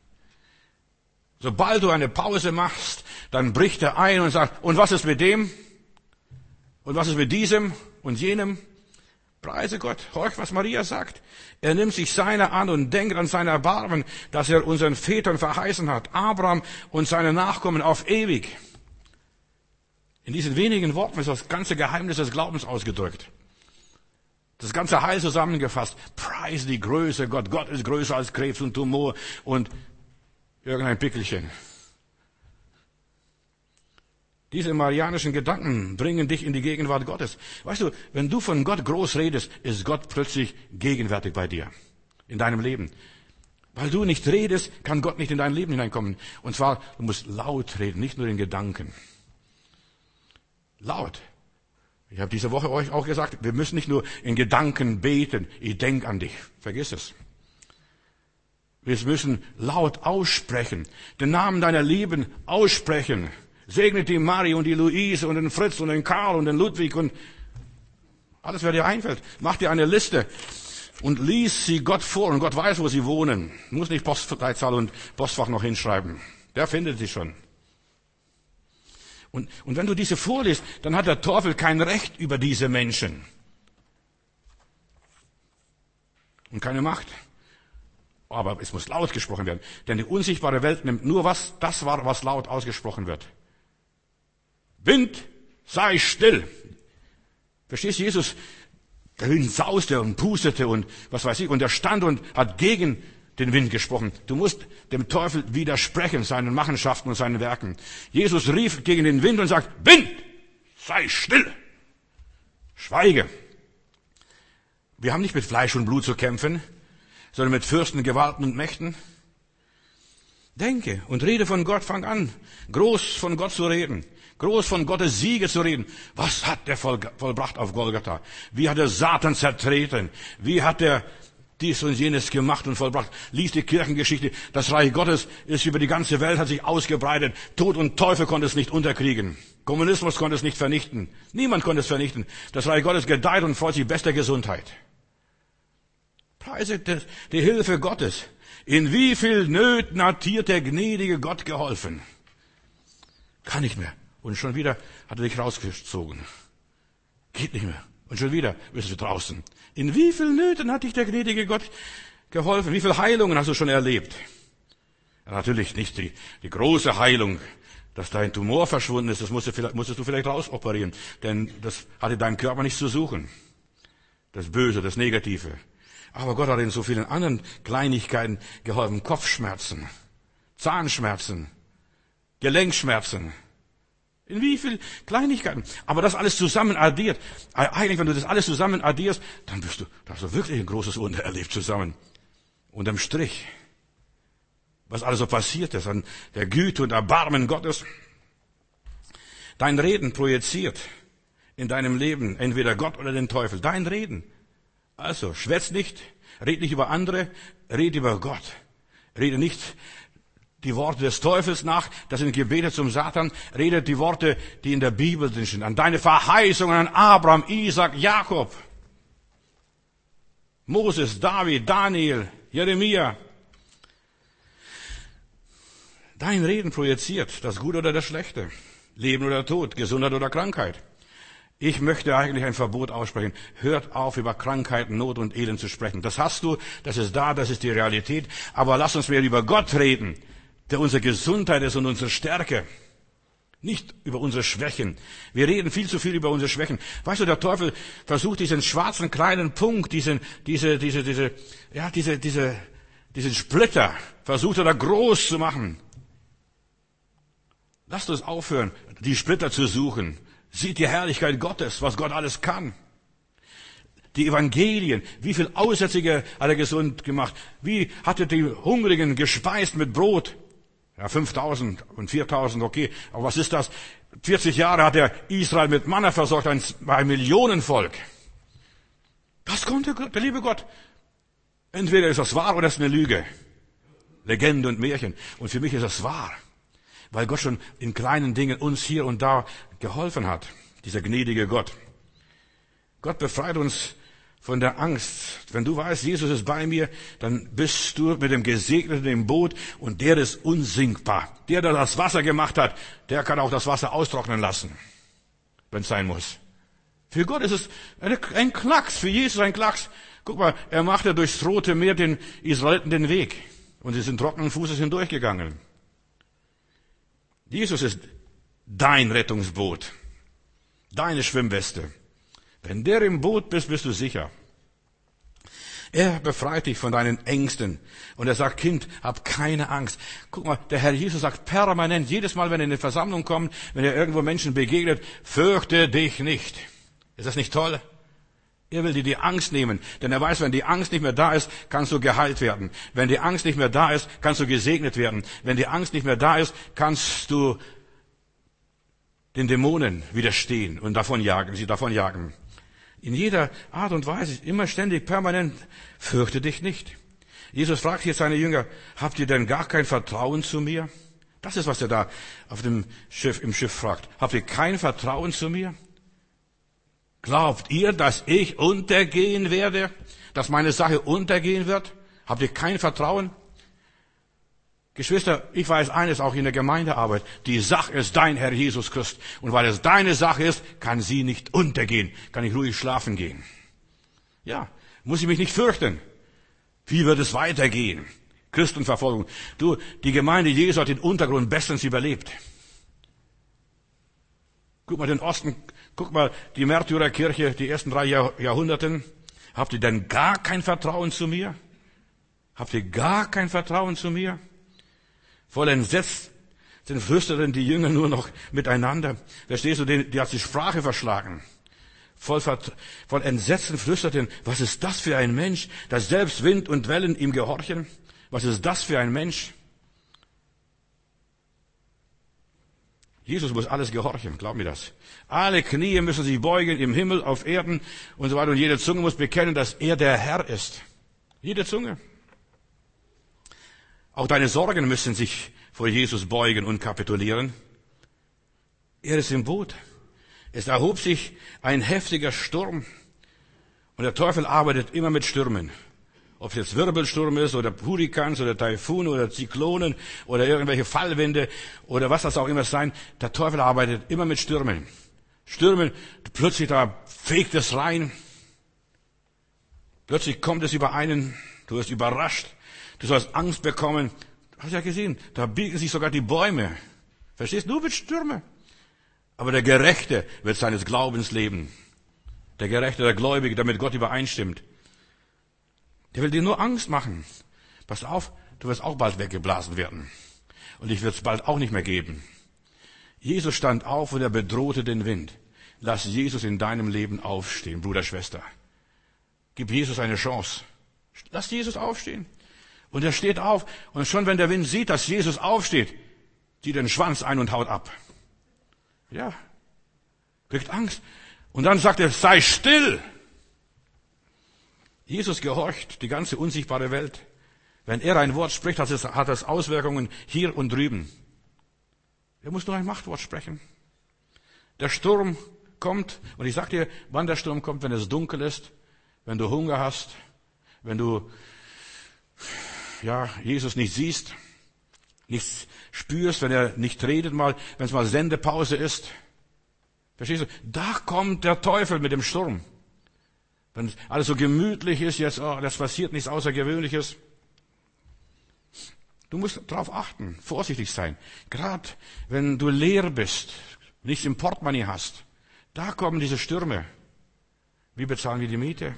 A: Sobald du eine Pause machst, dann bricht er ein und sagt, und was ist mit dem? Und was ist mit diesem und jenem? Preise Gott. Horch, was Maria sagt. Er nimmt sich seiner an und denkt an sein Erbarmen, das er unseren Vätern verheißen hat. Abraham und seine Nachkommen auf ewig. In diesen wenigen Worten ist das ganze Geheimnis des Glaubens ausgedrückt. Das ganze Heil zusammengefasst. Preise die Größe Gott. Gott ist größer als Krebs und Tumor und irgendein Pickelchen. Diese marianischen Gedanken bringen dich in die Gegenwart Gottes. Weißt du, wenn du von Gott groß redest, ist Gott plötzlich gegenwärtig bei dir, in deinem Leben. Weil du nicht redest, kann Gott nicht in dein Leben hineinkommen. Und zwar, du musst laut reden, nicht nur in Gedanken. Laut. Ich habe diese Woche euch auch gesagt, wir müssen nicht nur in Gedanken beten, ich denk an dich. Vergiss es. Wir müssen laut aussprechen, den Namen deiner Lieben aussprechen. Segne die Marie und die Luise und den Fritz und den Karl und den Ludwig und alles, wer dir einfällt. Mach dir eine Liste und lies sie Gott vor. Und Gott weiß, wo sie wohnen. Muss nicht Postleitzahl und Postfach noch hinschreiben. Der findet sie schon. Und, und wenn du diese vorliest, dann hat der Teufel kein Recht über diese Menschen. Und keine Macht. Aber es muss laut gesprochen werden. Denn die unsichtbare Welt nimmt nur was, das wahr, was laut ausgesprochen wird. Wind, sei still. Verstehst du, Jesus, der Wind sauste und pustete und was weiß ich, und er stand und hat gegen den Wind gesprochen. Du musst dem Teufel widersprechen, seinen Machenschaften und seinen Werken. Jesus rief gegen den Wind und sagt, Wind, sei still. Schweige. Wir haben nicht mit Fleisch und Blut zu kämpfen, sondern mit Fürsten, Gewalten und Mächten. Denke und rede von Gott, fang an, groß von Gott zu reden. Groß von Gottes Siege zu reden. Was hat er vollbracht auf Golgatha? Wie hat er Satan zertreten? Wie hat er dies und jenes gemacht und vollbracht? Lies die Kirchengeschichte. Das Reich Gottes ist über die ganze Welt, hat sich ausgebreitet. Tod und Teufel konnte es nicht unterkriegen. Kommunismus konnte es nicht vernichten. Niemand konnte es vernichten. Das Reich Gottes gedeiht und freut sich bester Gesundheit. Preise die Hilfe Gottes. In wie viel Nöten hat dir der gnädige Gott geholfen? Kann nicht mehr. Und schon wieder hat er dich rausgezogen. Geht nicht mehr. Und schon wieder bist du draußen. In wie vielen Nöten hat dich der gnädige Gott geholfen? Wie viele Heilungen hast du schon erlebt? Ja, natürlich nicht die, die große Heilung, dass dein Tumor verschwunden ist. Das musstest du vielleicht, musstest du vielleicht rausoperieren. Denn das hatte deinem Körper nichts zu suchen. Das Böse, das Negative. Aber Gott hat in so vielen anderen Kleinigkeiten geholfen. Kopfschmerzen, Zahnschmerzen, Gelenkschmerzen. In wie viel Kleinigkeiten. Aber das alles zusammen addiert. Eigentlich, wenn du das alles zusammen addierst, dann bist du, da hast du wirklich ein großes Wunder erlebt zusammen. Unterm Strich. Was alles so passiert ist an der Güte und Erbarmen Gottes. Dein Reden projiziert in deinem Leben entweder Gott oder den Teufel. Dein Reden. Also, schwätz nicht, red nicht über andere, red über Gott. Rede nicht die Worte des Teufels nach, das sind Gebete zum Satan, redet die Worte, die in der Bibel drin sind, an deine Verheißungen an Abraham, Isaac, Jakob, Moses, David, Daniel, Jeremia. Dein Reden projiziert das Gute oder das Schlechte, Leben oder Tod, Gesundheit oder Krankheit. Ich möchte eigentlich ein Verbot aussprechen. Hört auf, über Krankheiten, Not und Elend zu sprechen. Das hast du, das ist da, das ist die Realität. Aber lass uns mehr über Gott reden, der unsere Gesundheit ist und unsere Stärke. Nicht über unsere Schwächen. Wir reden viel zu viel über unsere Schwächen. Weißt du, der Teufel versucht diesen schwarzen kleinen Punkt, diesen, diese, diese, diese, ja, diese, diese, diesen Splitter, versucht er da groß zu machen. Lasst uns aufhören, die Splitter zu suchen. Sieht die Herrlichkeit Gottes, was Gott alles kann. Die Evangelien, wie viel Aussätzige hat er gesund gemacht? Wie hat er die Hungrigen gespeist mit Brot? Ja, fünftausend und viertausend, okay. Aber was ist das? vierzig Jahre hat er Israel mit Manna versorgt, ein, ein Millionenvolk. Das konnte Gott, der liebe Gott. Entweder ist das wahr oder ist eine Lüge. Legende und Märchen. Und für mich ist das wahr. Weil Gott schon in kleinen Dingen uns hier und da geholfen hat. Dieser gnädige Gott. Gott befreit uns von der Angst. Wenn du weißt, Jesus ist bei mir, dann bist du mit dem Gesegneten im Boot und der ist unsinkbar. Der, der das Wasser gemacht hat, der kann auch das Wasser austrocknen lassen, wenn es sein muss. Für Gott ist es ein Klacks, für Jesus ein Klacks. Guck mal, er machte durchs Rote Meer den Israeliten den Weg und sie sind trockenen Fußes hindurchgegangen. Jesus ist dein Rettungsboot, deine Schwimmweste. Wenn der im Boot bist, bist du sicher. Er befreit dich von deinen Ängsten. Und er sagt, Kind, hab keine Angst. Guck mal, der Herr Jesus sagt permanent, jedes Mal, wenn er in eine Versammlung kommt, wenn er irgendwo Menschen begegnet, fürchte dich nicht. Ist das nicht toll? Er will dir die Angst nehmen. Denn er weiß, wenn die Angst nicht mehr da ist, kannst du geheilt werden. Wenn die Angst nicht mehr da ist, kannst du gesegnet werden. Wenn die Angst nicht mehr da ist, kannst du den Dämonen widerstehen und davonjagen, sie davonjagen. In jeder Art und Weise, immer ständig, permanent, fürchte dich nicht. Jesus fragt jetzt seine Jünger, habt ihr denn gar kein Vertrauen zu mir? Das ist, was er da auf dem Schiff, im Schiff fragt. Habt ihr kein Vertrauen zu mir? Glaubt ihr, dass ich untergehen werde? Dass meine Sache untergehen wird? Habt ihr kein Vertrauen? Geschwister, ich weiß eines auch in der Gemeindearbeit. Die Sache ist dein Herr Jesus Christus. Und weil es deine Sache ist, kann sie nicht untergehen. Kann ich ruhig schlafen gehen. Ja, muss ich mich nicht fürchten. Wie wird es weitergehen? Christenverfolgung. Du, die Gemeinde Jesu hat den Untergrund bestens überlebt. Guck mal den Osten, guck mal die Märtyrerkirche, die ersten drei Jahr, Jahrhunderten. Habt ihr denn gar kein Vertrauen zu mir? Habt ihr gar kein Vertrauen zu mir? Voll entsetzt sind flüsterten die Jünger nur noch miteinander. Verstehst du, die, die hat die Sprache verschlagen. Voll, voll Entsetzen flüsterten, was ist das für ein Mensch, dass selbst Wind und Wellen ihm gehorchen? Was ist das für ein Mensch? Jesus muss alles gehorchen, glaub mir das. Alle Knie müssen sich beugen im Himmel, auf Erden und so weiter. Und jede Zunge muss bekennen, dass er der Herr ist. Jede Zunge. Auch deine Sorgen müssen sich vor Jesus beugen und kapitulieren. Er ist im Boot. Es erhob sich ein heftiger Sturm. Und der Teufel arbeitet immer mit Stürmen. Ob es jetzt Wirbelsturm ist oder Hurrikans oder Taifun oder Zyklonen oder irgendwelche Fallwinde oder was das auch immer sein. Der Teufel arbeitet immer mit Stürmen. Stürmen, plötzlich da fegt es rein. Plötzlich kommt es über einen. Du wirst überrascht. Du sollst Angst bekommen. Hast du ja gesehen, da biegen sich sogar die Bäume. Verstehst du? Nur mit Stürme. Aber der Gerechte wird seines Glaubens leben. Der Gerechte, der Gläubige, der mit Gott übereinstimmt. Der will dir nur Angst machen. Pass auf, du wirst auch bald weggeblasen werden. Und ich wird es bald auch nicht mehr geben. Jesus stand auf und er bedrohte den Wind. Lass Jesus in deinem Leben aufstehen, Bruder, Schwester. Gib Jesus eine Chance. Lass Jesus aufstehen. Und er steht auf. Und schon wenn der Wind sieht, dass Jesus aufsteht, zieht er den Schwanz ein und haut ab. Ja. Kriegt Angst. Und dann sagt er, sei still. Jesus gehorcht die ganze unsichtbare Welt. Wenn er ein Wort spricht, hat es, hat es Auswirkungen hier und drüben. Er muss nur ein Machtwort sprechen. Der Sturm kommt. Und ich sag dir, wann der Sturm kommt, wenn es dunkel ist, wenn du Hunger hast, wenn du ja, Jesus nicht siehst, nichts spürst, wenn er nicht redet mal, wenn es mal Sendepause ist. Verstehst du? Da kommt der Teufel mit dem Sturm. Wenn alles so gemütlich ist, jetzt, oh, das passiert nichts Außergewöhnliches. Du musst darauf achten, vorsichtig sein. Gerade wenn du leer bist, nichts im Portemonnaie hast, da kommen diese Stürme. Wie bezahlen wir die Miete?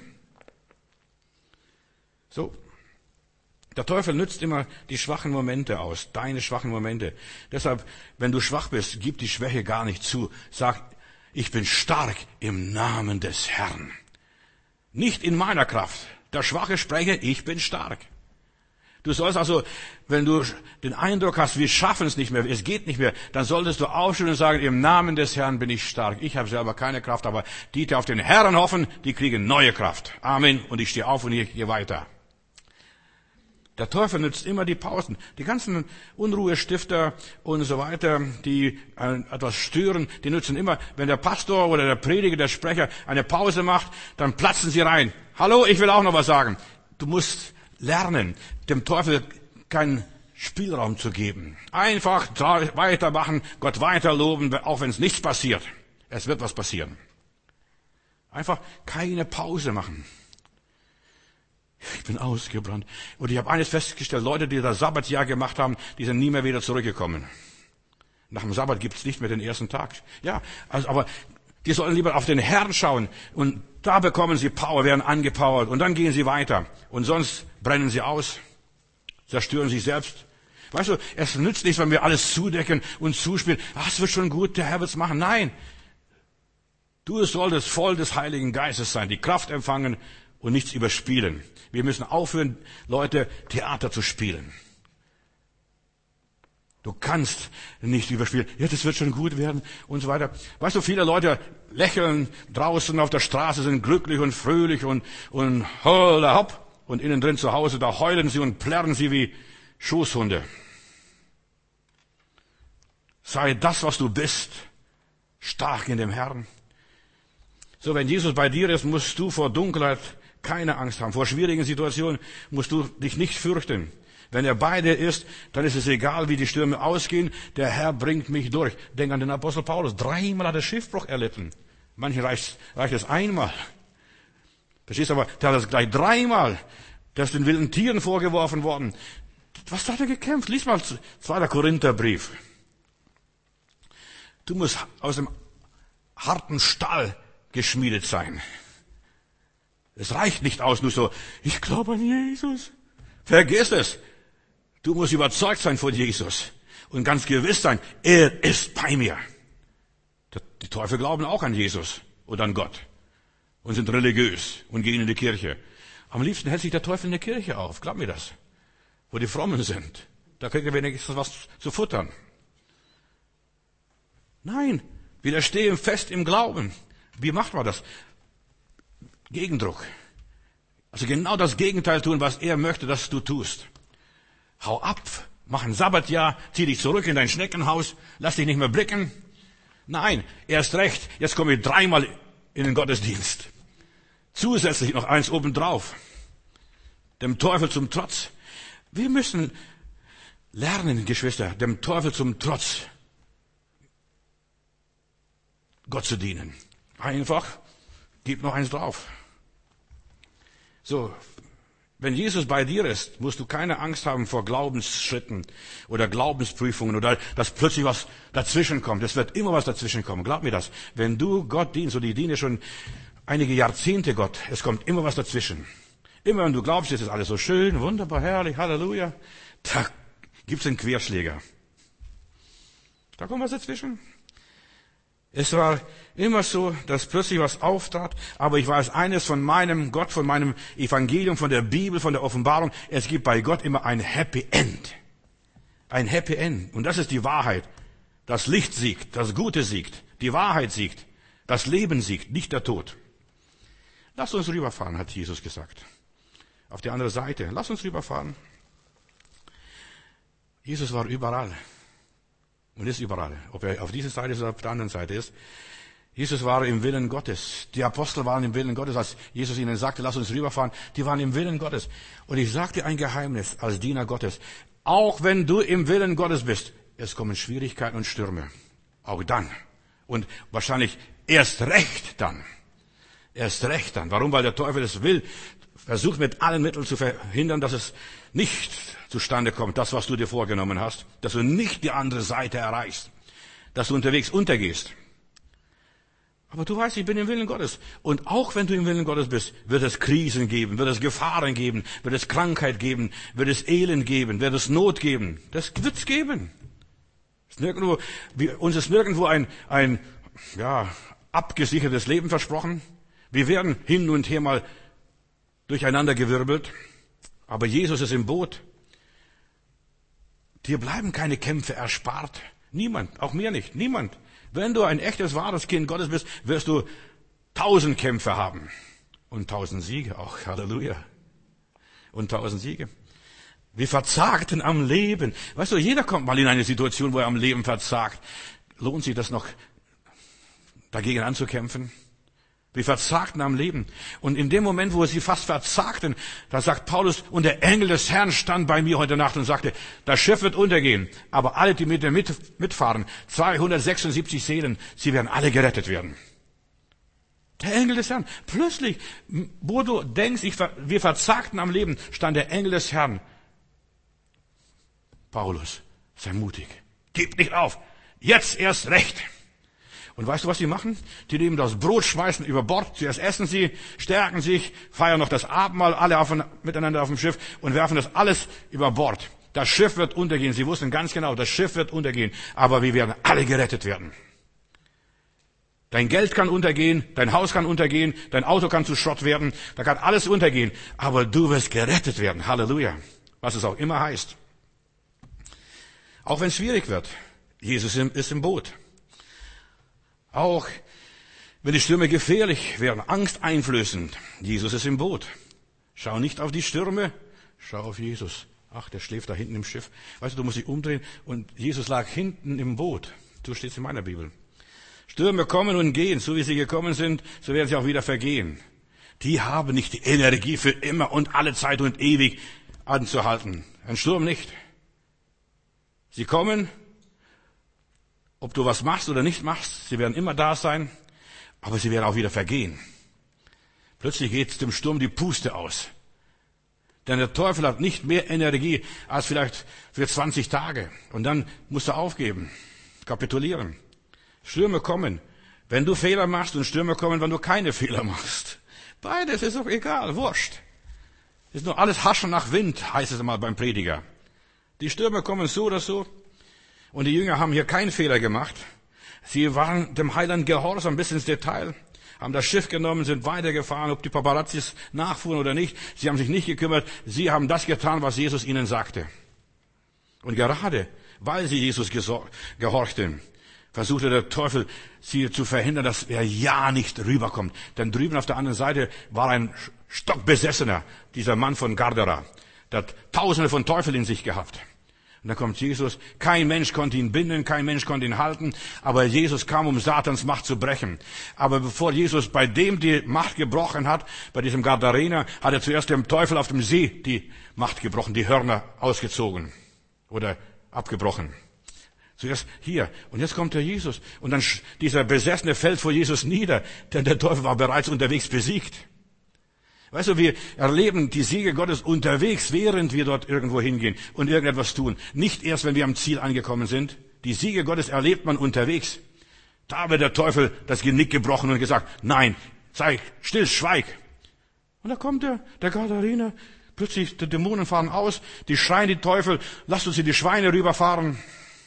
A: So. Der Teufel nützt immer die schwachen Momente aus, deine schwachen Momente. Deshalb, wenn du schwach bist, gib die Schwäche gar nicht zu. Sag, ich bin stark im Namen des Herrn. Nicht in meiner Kraft. Der Schwache spreche, ich bin stark. Du sollst also, wenn du den Eindruck hast, wir schaffen es nicht mehr, es geht nicht mehr, dann solltest du aufstehen und sagen, im Namen des Herrn bin ich stark. Ich habe selber keine Kraft, aber die, die auf den Herrn hoffen, die kriegen neue Kraft. Amen. Und ich stehe auf und ich gehe weiter. Der Teufel nützt immer die Pausen. Die ganzen Unruhestifter und so weiter, die etwas stören, die nützen immer, wenn der Pastor oder der Prediger, der Sprecher eine Pause macht, dann platzen sie rein. Hallo, ich will auch noch was sagen. Du musst lernen, dem Teufel keinen Spielraum zu geben. Einfach weitermachen, Gott weiter loben, auch wenn es nichts passiert. Es wird was passieren. Einfach keine Pause machen. Ich bin ausgebrannt. Und ich habe eines festgestellt, Leute, die das Sabbatjahr gemacht haben, die sind nie mehr wieder zurückgekommen. Nach dem Sabbat gibt es nicht mehr den ersten Tag. Ja, also, aber die sollen lieber auf den Herrn schauen. Und da bekommen sie Power, werden angepowert. Und dann gehen sie weiter. Und sonst brennen sie aus, zerstören sich selbst. Weißt du, es nützt nichts, wenn wir alles zudecken und zuspielen. Ach, es wird schon gut, der Herr wird's machen. Nein. Du solltest voll des Heiligen Geistes sein, die Kraft empfangen und nichts überspielen. Wir müssen aufhören, Leute, Theater zu spielen. Du kannst nicht überspielen. Ja, das wird schon gut werden und so weiter. Weißt du, viele Leute lächeln draußen auf der Straße, sind glücklich und fröhlich und, und holla hopp. Und innen drin zu Hause, da heulen sie und plärren sie wie Schoßhunde. Sei das, was du bist, stark in dem Herrn. So, wenn Jesus bei dir ist, musst du vor Dunkelheit keine Angst haben. Vor schwierigen Situationen musst du dich nicht fürchten. Wenn er bei dir ist, dann ist es egal, wie die Stürme ausgehen. Der Herr bringt mich durch. Denk an den Apostel Paulus. Dreimal hat er Schiffbruch erlitten. Manchen reicht, reicht es einmal. Verstehst du, aber der hat es gleich dreimal. Der ist den wilden Tieren vorgeworfen worden. Was hat er gekämpft? Lies mal zweiter Korintherbrief. Du musst aus dem harten Stahl geschmiedet sein. Es reicht nicht aus, nur so, ich glaube an Jesus. Vergiss es. Du musst überzeugt sein von Jesus und ganz gewiss sein, er ist bei mir. Die Teufel glauben auch an Jesus und an Gott und sind religiös und gehen in die Kirche. Am liebsten hält sich der Teufel in der Kirche auf, glaub mir das, wo die Frommen sind. Da kriegt er wenigstens was zu futtern. Nein, widerstehen fest im Glauben. Wie macht man das? Gegendruck. Also genau das Gegenteil tun, was er möchte, dass du tust. Hau ab, mach ein Sabbatjahr, zieh dich zurück in dein Schneckenhaus, lass dich nicht mehr blicken. Nein, erst recht, jetzt komme ich dreimal in den Gottesdienst. Zusätzlich noch eins obendrauf. Dem Teufel zum Trotz. Wir müssen lernen, Geschwister, dem Teufel zum Trotz Gott zu dienen. Einfach, gib noch eins drauf. So, wenn Jesus bei dir ist, musst du keine Angst haben vor Glaubensschritten oder Glaubensprüfungen oder dass plötzlich was dazwischen kommt. Es wird immer was dazwischen kommen. Glaub mir das. Wenn du Gott dienst, und ich diene schon einige Jahrzehnte Gott, es kommt immer was dazwischen. Immer wenn du glaubst, es ist alles so schön, wunderbar, herrlich, Halleluja, da gibt's einen Querschläger. Da kommt was dazwischen. Es war immer so, dass plötzlich was auftrat, aber ich weiß eines von meinem Gott, von meinem Evangelium, von der Bibel, von der Offenbarung, es gibt bei Gott immer ein Happy End. Ein Happy End. Und das ist die Wahrheit. Das Licht siegt, das Gute siegt, die Wahrheit siegt, das Leben siegt, nicht der Tod. Lass uns rüberfahren, hat Jesus gesagt. Auf die andere Seite. Lass uns rüberfahren. Jesus war überall. Und ist überall. Ob er auf dieser Seite oder auf der anderen Seite ist. Jesus war im Willen Gottes. Die Apostel waren im Willen Gottes. Als Jesus ihnen sagte, lass uns rüberfahren, die waren im Willen Gottes. Und ich sagte ein Geheimnis als Diener Gottes. Auch wenn du im Willen Gottes bist, es kommen Schwierigkeiten und Stürme. Auch dann. Und wahrscheinlich erst recht dann. Erst recht dann. Warum? Weil der Teufel es will. Versucht mit allen Mitteln zu verhindern, dass es nicht zustande kommt, das, was du dir vorgenommen hast, dass du nicht die andere Seite erreichst, dass du unterwegs untergehst. Aber du weißt, ich bin im Willen Gottes. Und auch wenn du im Willen Gottes bist, wird es Krisen geben, wird es Gefahren geben, wird es Krankheit geben, wird es Elend geben, wird es Not geben. Das wird es geben. Es ist nirgendwo, uns ist nirgendwo ein, ein ja, abgesichertes Leben versprochen. Wir werden hin und her mal durcheinander gewirbelt. Aber Jesus ist im Boot. Dir bleiben keine Kämpfe erspart. Niemand, auch mir nicht, niemand. Wenn du ein echtes, wahres Kind Gottes bist, wirst du tausend Kämpfe haben. Und tausend Siege auch, Halleluja. Und tausend Siege. Wir verzagten am Leben. Weißt du, jeder kommt mal in eine Situation, wo er am Leben verzagt. Lohnt sich das noch, dagegen anzukämpfen? Wir verzagten am Leben. Und in dem Moment, wo sie fast verzagten, da sagt Paulus, und der Engel des Herrn stand bei mir heute Nacht und sagte, das Schiff wird untergehen, aber alle, die mit dir mit, mitfahren, zweihundertsechsundsiebzig Seelen, sie werden alle gerettet werden. Der Engel des Herrn. Plötzlich, wo du denkst, ich, wir verzagten am Leben, stand der Engel des Herrn. Paulus, sei mutig. Gib nicht auf. Jetzt erst recht. Und weißt du, was die machen? Die nehmen das Brot, schmeißen über Bord, zuerst essen sie, stärken sich, feiern noch das Abendmahl, alle auf, miteinander auf dem Schiff und werfen das alles über Bord. Das Schiff wird untergehen. Sie wussten ganz genau, das Schiff wird untergehen, aber wir werden alle gerettet werden. Dein Geld kann untergehen, dein Haus kann untergehen, dein Auto kann zu Schrott werden, da kann alles untergehen, aber du wirst gerettet werden. Halleluja. Was es auch immer heißt. Auch wenn es schwierig wird. Jesus ist im Boot. Auch wenn die Stürme gefährlich werden, angsteinflößend. Jesus ist im Boot. Schau nicht auf die Stürme, schau auf Jesus. Ach, der schläft da hinten im Schiff. Weißt du, du musst dich umdrehen und Jesus lag hinten im Boot. So steht es in meiner Bibel. Stürme kommen und gehen, so wie sie gekommen sind, so werden sie auch wieder vergehen. Die haben nicht die Energie für immer und alle Zeit und ewig anzuhalten. Ein Sturm nicht. Sie kommen, ob du was machst oder nicht machst, sie werden immer da sein, aber sie werden auch wieder vergehen. Plötzlich geht dem Sturm die Puste aus. Denn der Teufel hat nicht mehr Energie als vielleicht für zwanzig Tage. Und dann musst du aufgeben, kapitulieren. Stürme kommen, wenn du Fehler machst, und Stürme kommen, wenn du keine Fehler machst. Beides ist doch egal, wurscht. Ist nur alles Haschen nach Wind, heißt es mal beim Prediger. Die Stürme kommen so oder so. Und die Jünger haben hier keinen Fehler gemacht. Sie waren dem Heiland gehorsam bis ins Detail, haben das Schiff genommen, sind weitergefahren, ob die Paparazzis nachfuhren oder nicht. Sie haben sich nicht gekümmert. Sie haben das getan, was Jesus ihnen sagte. Und gerade weil sie Jesus gehorchten, versuchte der Teufel, sie zu verhindern, dass er ja nicht rüberkommt. Denn drüben auf der anderen Seite war ein Stockbesessener, dieser Mann von Gadara. Der hat Tausende von Teufeln in sich gehabt. Und dann kommt Jesus. Kein Mensch konnte ihn binden, kein Mensch konnte ihn halten. Aber Jesus kam, um Satans Macht zu brechen. Aber bevor Jesus bei dem die Macht gebrochen hat, bei diesem Gadarener, hat er zuerst dem Teufel auf dem See die Macht gebrochen, die Hörner ausgezogen oder abgebrochen. Zuerst hier. Und jetzt kommt der Jesus. Und dann dieser Besessene fällt vor Jesus nieder, denn der Teufel war bereits unterwegs besiegt. Weißt du, wir erleben die Siege Gottes unterwegs, während wir dort irgendwo hingehen und irgendetwas tun. Nicht erst, wenn wir am Ziel angekommen sind. Die Siege Gottes erlebt man unterwegs. Da wird der Teufel das Genick gebrochen und gesagt, nein, sei still, schweig. Und da kommt der, der Gadarener. Plötzlich, die Dämonen fahren aus, die schreien die Teufel, lasst uns hier die Schweine rüberfahren.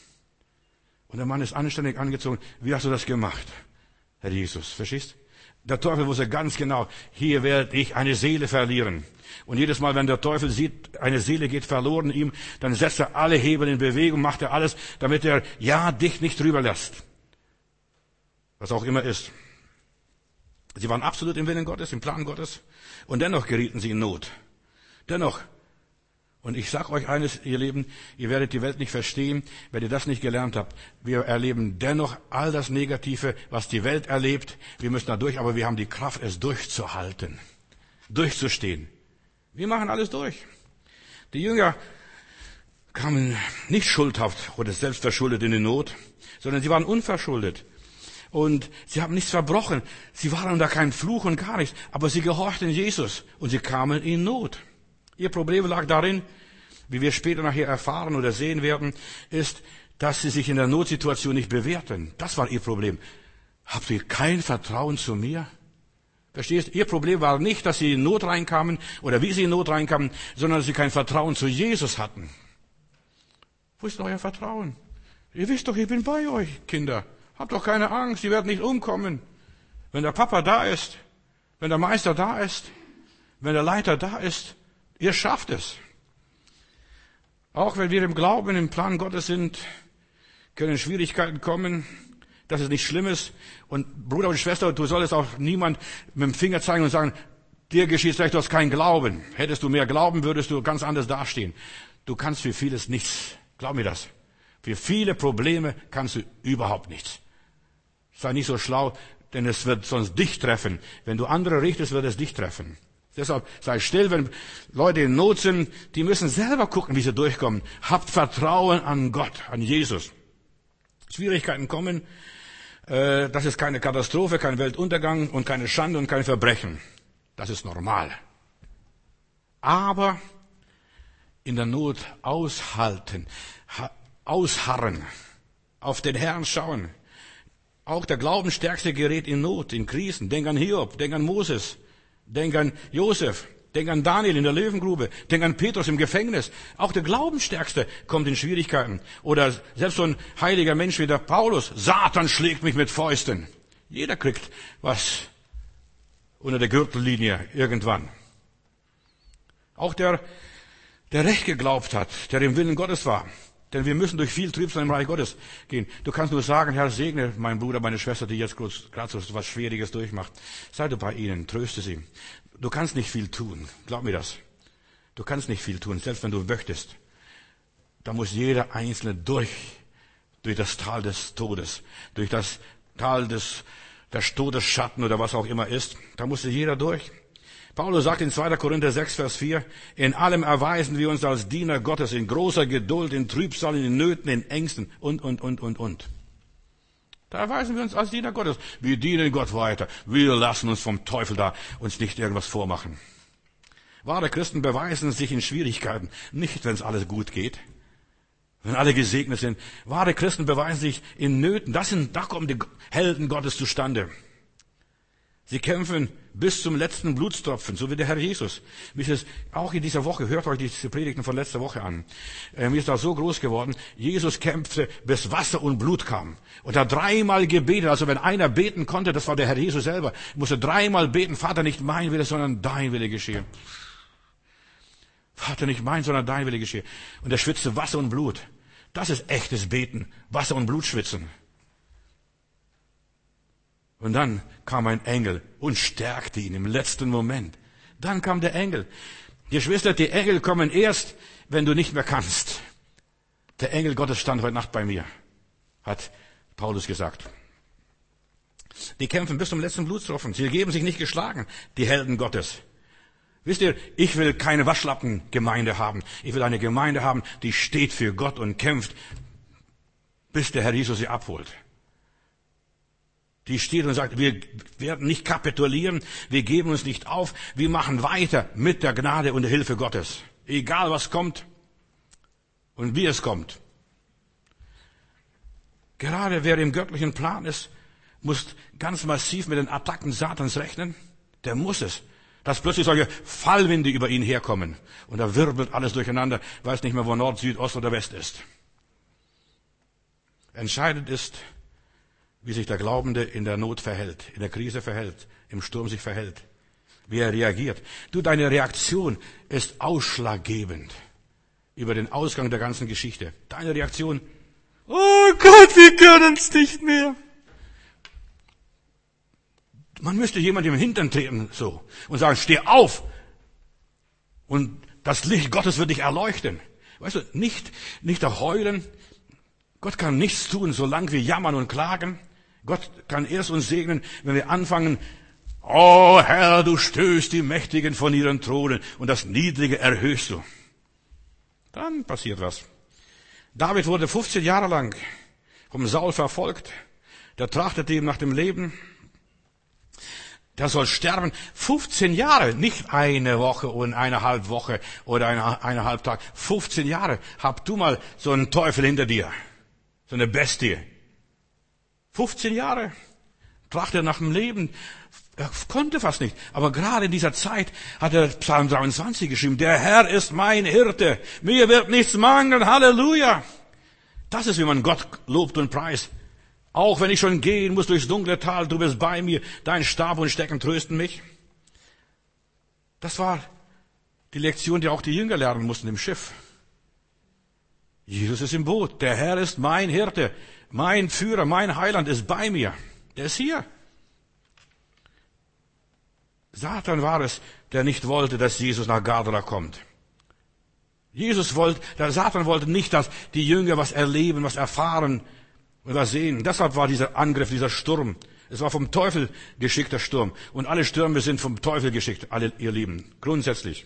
A: Und der Mann ist anständig angezogen. Wie hast du das gemacht, Herr Jesus? Verstehst? Der Teufel wusste ganz genau, hier werde ich eine Seele verlieren. Und jedes Mal, wenn der Teufel sieht, eine Seele geht verloren ihm, dann setzt er alle Hebel in Bewegung, macht er alles, damit er ja dich nicht drüber lässt. Was auch immer ist. Sie waren absolut im Willen Gottes, im Plan Gottes. Und dennoch gerieten sie in Not. Dennoch. Und ich sage euch eines, ihr Lieben, ihr werdet die Welt nicht verstehen, wenn ihr das nicht gelernt habt. Wir erleben dennoch all das Negative, was die Welt erlebt. Wir müssen da durch, aber wir haben die Kraft, es durchzuhalten, durchzustehen. Wir machen alles durch. Die Jünger kamen nicht schuldhaft oder selbstverschuldet in die Not, sondern sie waren unverschuldet. Und sie haben nichts verbrochen. Sie waren unter keinem Fluch und gar nichts, aber sie gehorchten Jesus und sie kamen in Not. Ihr Problem lag darin, wie wir später nachher erfahren oder sehen werden, ist, dass sie sich in der Notsituation nicht bewährten. Das war ihr Problem. Habt ihr kein Vertrauen zu mir? Verstehst? Ihr Problem war nicht, dass sie in Not reinkamen oder wie sie in Not reinkamen, sondern dass sie kein Vertrauen zu Jesus hatten. Wo ist euer Vertrauen? Ihr wisst doch, ich bin bei euch, Kinder. Habt doch keine Angst, ihr werdet nicht umkommen. Wenn der Papa da ist, wenn der Meister da ist, wenn der Leiter da ist, ihr schafft es. Auch wenn wir im Glauben, im Plan Gottes sind, können Schwierigkeiten kommen. Das ist nicht Schlimmes. Und Bruder und Schwester, du solltest auch niemand mit dem Finger zeigen und sagen, dir geschieht schlecht, du hast keinen Glauben. Hättest du mehr Glauben, würdest du ganz anders dastehen. Du kannst für vieles nichts. Glaub mir das. Für viele Probleme kannst du überhaupt nichts. Sei nicht so schlau, denn es wird sonst dich treffen. Wenn du andere richtest, wird es dich treffen. Deshalb sei still, wenn Leute in Not sind, die müssen selber gucken, wie sie durchkommen. Habt Vertrauen an Gott, an Jesus. Schwierigkeiten kommen, äh, das ist keine Katastrophe, kein Weltuntergang und keine Schande und kein Verbrechen. Das ist normal. Aber in der Not aushalten, ausharren, auf den Herrn schauen. Auch der Glaubensstärkste gerät in Not, in Krisen. Denk an Hiob, denk an Moses. Denk an Josef, denk an Daniel in der Löwengrube, denk an Petrus im Gefängnis. Auch der Glaubensstärkste kommt in Schwierigkeiten. Oder selbst so ein heiliger Mensch wie der Paulus. Satan schlägt mich mit Fäusten. Jeder kriegt was unter der Gürtellinie irgendwann. Auch der, der recht geglaubt hat, der im Willen Gottes war, Denn wir müssen durch viel Trübsal im Reich Gottes gehen. Du kannst nur sagen, Herr, segne meinen Bruder, meine Schwester, die jetzt gerade so was Schwieriges durchmacht. Sei du bei ihnen, tröste sie. Du kannst nicht viel tun. Glaub mir das. Du kannst nicht viel tun, selbst wenn du möchtest. Da muss jeder Einzelne durch, durch das Tal des Todes, durch das Tal des, des Todesschatten oder was auch immer ist. Da musste jeder durch. Paulus sagt in zweiter Korinther sechs, Vers vier, in allem erweisen wir uns als Diener Gottes, in großer Geduld, in Trübsal, in Nöten, in Ängsten und, und, und, und, und. Da erweisen wir uns als Diener Gottes. Wir dienen Gott weiter. Wir lassen uns vom Teufel da uns nicht irgendwas vormachen. Wahre Christen beweisen sich in Schwierigkeiten, nicht wenn es alles gut geht, wenn alle gesegnet sind. Wahre Christen beweisen sich in Nöten. Das sind, da kommen die Helden Gottes zustande. Sie kämpfen bis zum letzten Blutstropfen, so wie der Herr Jesus. Mir ist es auch in dieser Woche, hört euch diese Predigten von letzter Woche an. Äh, mir ist das so groß geworden. Jesus kämpfte, bis Wasser und Blut kam. Und er hat dreimal gebetet. Also wenn einer beten konnte, das war der Herr Jesus selber, musste dreimal beten, Vater, nicht mein Wille, sondern dein Wille geschehe. Vater, nicht mein, sondern dein Wille geschehe. Und er schwitzte Wasser und Blut. Das ist echtes Beten. Wasser und Blut schwitzen. Und dann kam ein Engel und stärkte ihn im letzten Moment. Dann kam der Engel. Geschwister, die Engel kommen erst, wenn du nicht mehr kannst. Der Engel Gottes stand heute Nacht bei mir, hat Paulus gesagt. Die kämpfen bis zum letzten Blutstropfen. Sie geben sich nicht geschlagen, die Helden Gottes. Wisst ihr, ich will keine Waschlappengemeinde haben. Ich will eine Gemeinde haben, die steht für Gott und kämpft, bis der Herr Jesus sie abholt. Die steht und sagt, wir werden nicht kapitulieren, wir geben uns nicht auf, wir machen weiter mit der Gnade und der Hilfe Gottes. Egal was kommt und wie es kommt. Gerade wer im göttlichen Plan ist, muss ganz massiv mit den Attacken Satans rechnen. Der muss es. Dass plötzlich solche Fallwinde über ihn herkommen. Und da wirbelt alles durcheinander, weiß nicht mehr, wo Nord, Süd, Ost oder West ist. Entscheidend ist, wie sich der Glaubende in der Not verhält, in der Krise verhält, im Sturm sich verhält, wie er reagiert. Du, deine Reaktion ist ausschlaggebend über den Ausgang der ganzen Geschichte. Deine Reaktion, oh Gott, wir können es nicht mehr. Man müsste jemandem im Hintern treten, so, und sagen, steh auf. Und das Licht Gottes wird dich erleuchten. Weißt du, nicht, nicht da heulen. Gott kann nichts tun, solange wir jammern und klagen. Gott kann erst uns segnen, wenn wir anfangen, oh Herr, du stößt die Mächtigen von ihren Thronen und das Niedrige erhöhst du. Dann passiert was. David wurde fünfzehn Jahre lang vom Saul verfolgt. Der trachtete ihm nach dem Leben. Der soll sterben. fünfzehn Jahre, nicht eine Woche und eineinhalb Woche oder eine, eineinhalb Tag. fünfzehn Jahre. Hab du mal so einen Teufel hinter dir. So eine Bestie. fünfzehn Jahre. Trachtete nach dem Leben. Er konnte fast nicht. Aber gerade in dieser Zeit hat er Psalm dreiundzwanzig geschrieben. Der Herr ist mein Hirte. Mir wird nichts mangeln. Halleluja. Das ist, wie man Gott lobt und preist. Auch wenn ich schon gehen muss durchs dunkle Tal, du bist bei mir, dein Stab und Stecken trösten mich. Das war die Lektion, die auch die Jünger lernen mussten im Schiff. Jesus ist im Boot, der Herr ist mein Hirte, mein Führer, mein Heiland ist bei mir. Der ist hier. Satan war es, der nicht wollte, dass Jesus nach Gadara kommt. Jesus wollte, der Satan wollte nicht, dass die Jünger was erleben, was erfahren, oder sehen. Deshalb war dieser Angriff, dieser Sturm. Es war vom Teufel geschickter Sturm. Und alle Stürme sind vom Teufel geschickt, alle ihr Lieben. Grundsätzlich.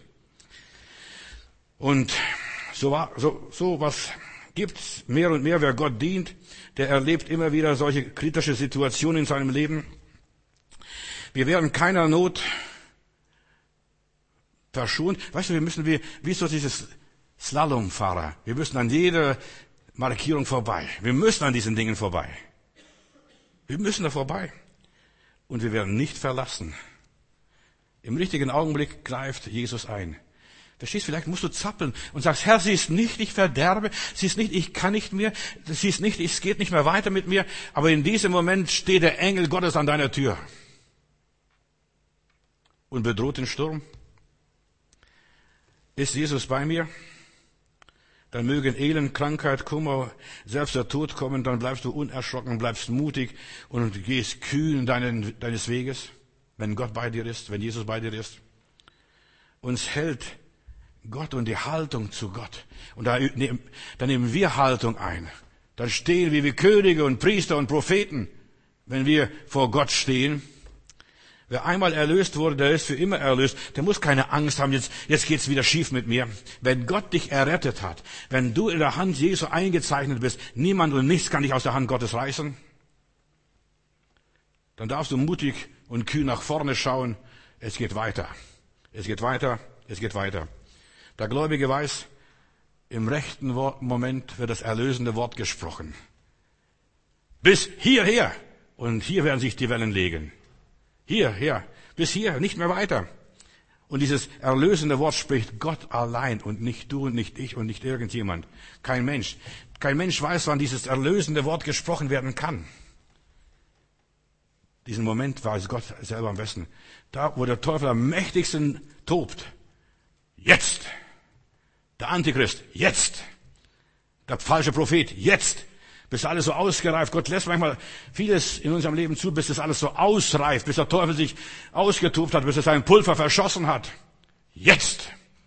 A: Und so war, so, so was gibt's mehr und mehr. Wer Gott dient, der erlebt immer wieder solche kritische Situationen in seinem Leben. Wir werden keiner Not verschont. Weißt du, wir müssen wie, wie so dieses Slalomfahrer. Wir müssen an jeder Markierung vorbei. Wir müssen an diesen Dingen vorbei. Wir müssen da vorbei. Und wir werden nicht verlassen. Im richtigen Augenblick greift Jesus ein. Verstehst, vielleicht musst du zappeln und sagst, Herr, siehst nicht, ich verderbe, siehst nicht, ich kann nicht mehr, siehst nicht, es geht nicht mehr weiter mit mir, aber in diesem Moment steht der Engel Gottes an deiner Tür und bedroht den Sturm. Ist Jesus bei mir? Dann mögen Elend, Krankheit, Kummer, selbst der Tod kommen, dann bleibst du unerschrocken, bleibst mutig und gehst kühn deinen, deines Weges, wenn Gott bei dir ist, wenn Jesus bei dir ist. Uns hält Gott und die Haltung zu Gott. Und da, dann nehmen wir Haltung ein. Dann stehen wir wie Könige und Priester und Propheten, wenn wir vor Gott stehen. Wer einmal erlöst wurde, der ist für immer erlöst. Der muss keine Angst haben, jetzt, jetzt geht's wieder schief mit mir. Wenn Gott dich errettet hat, wenn du in der Hand Jesu eingezeichnet bist, niemand und nichts kann dich aus der Hand Gottes reißen, dann darfst du mutig und kühn nach vorne schauen. Es geht weiter. Es geht weiter. Es geht weiter. Der Gläubige weiß, im rechten Moment wird das erlösende Wort gesprochen. Bis hierher. Und hier werden sich die Wellen legen. Hierher. Bis hier. Nicht mehr weiter. Und dieses erlösende Wort spricht Gott allein und nicht du und nicht ich und nicht irgendjemand. Kein Mensch. Kein Mensch weiß, wann dieses erlösende Wort gesprochen werden kann. Diesen Moment weiß Gott selber am besten. Da, wo der Teufel am mächtigsten tobt. Jetzt. Der Antichrist. Jetzt. Der falsche Prophet. Jetzt. Bis alles so ausgereift. Gott lässt manchmal vieles in unserem Leben zu, bis das alles so ausreift, bis der Teufel sich ausgetobt hat, bis er sein Pulver verschossen hat. Jetzt.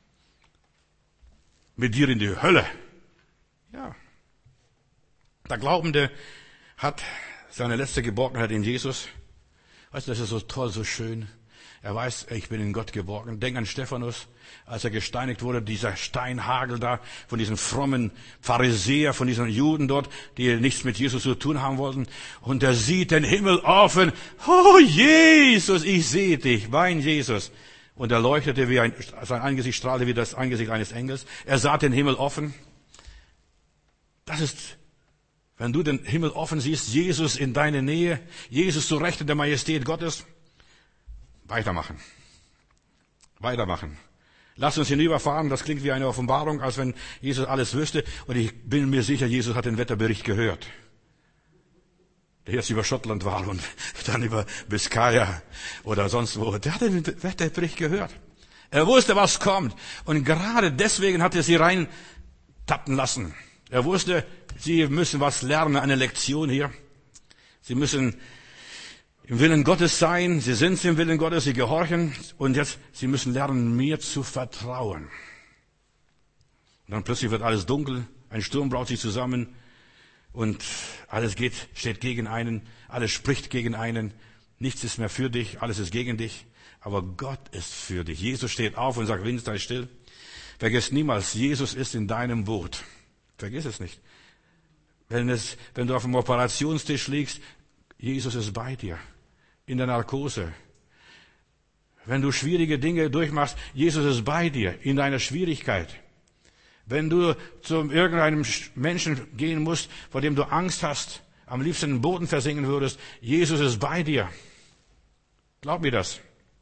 A: Mit dir in die Hölle. Ja. Der Glaubende hat seine letzte Geborgenheit in Jesus. Weißt du, das ist so toll, so schön. Er weiß, ich bin in Gott geborgen. Denk an Stephanus, als er gesteinigt wurde, dieser Steinhagel da von diesen frommen Pharisäer, von diesen Juden dort, die nichts mit Jesus zu tun haben wollten. Und er sieht den Himmel offen. Oh, Jesus, ich sehe dich, mein Jesus. Und er leuchtete wie ein, sein Angesicht strahlte wie das Angesicht eines Engels. Er sah den Himmel offen. Das ist, wenn du den Himmel offen siehst, Jesus in deiner Nähe, Jesus zu Rechten der Majestät Gottes, weitermachen. Weitermachen. Lass uns hinüberfahren, das klingt wie eine Offenbarung, als wenn Jesus alles wüsste. Und ich bin mir sicher, Jesus hat den Wetterbericht gehört. Der jetzt über Schottland war und dann über Biskaya oder sonst wo. Der hat den Wetterbericht gehört. Er wusste, was kommt. Und gerade deswegen hat er sie rein tappen lassen. Er wusste, sie müssen was lernen, eine Lektion hier. Sie müssen im Willen Gottes sein, sie sind im Willen Gottes, sie gehorchen und jetzt, sie müssen lernen, mir zu vertrauen. Und dann plötzlich wird alles dunkel, ein Sturm braut sich zusammen und alles geht, steht gegen einen, alles spricht gegen einen, nichts ist mehr für dich, alles ist gegen dich, aber Gott ist für dich. Jesus steht auf und sagt, Wind, sei still. Vergiss niemals, Jesus ist in deinem Boot. Vergiss es nicht. Wenn es, wenn du auf dem Operationstisch liegst, Jesus ist bei dir. In der Narkose. Wenn du schwierige Dinge durchmachst, Jesus ist bei dir in deiner Schwierigkeit. Wenn du zu irgendeinem Menschen gehen musst, vor dem du Angst hast, am liebsten im Boden versinken würdest, Jesus ist bei dir. Glaub mir das.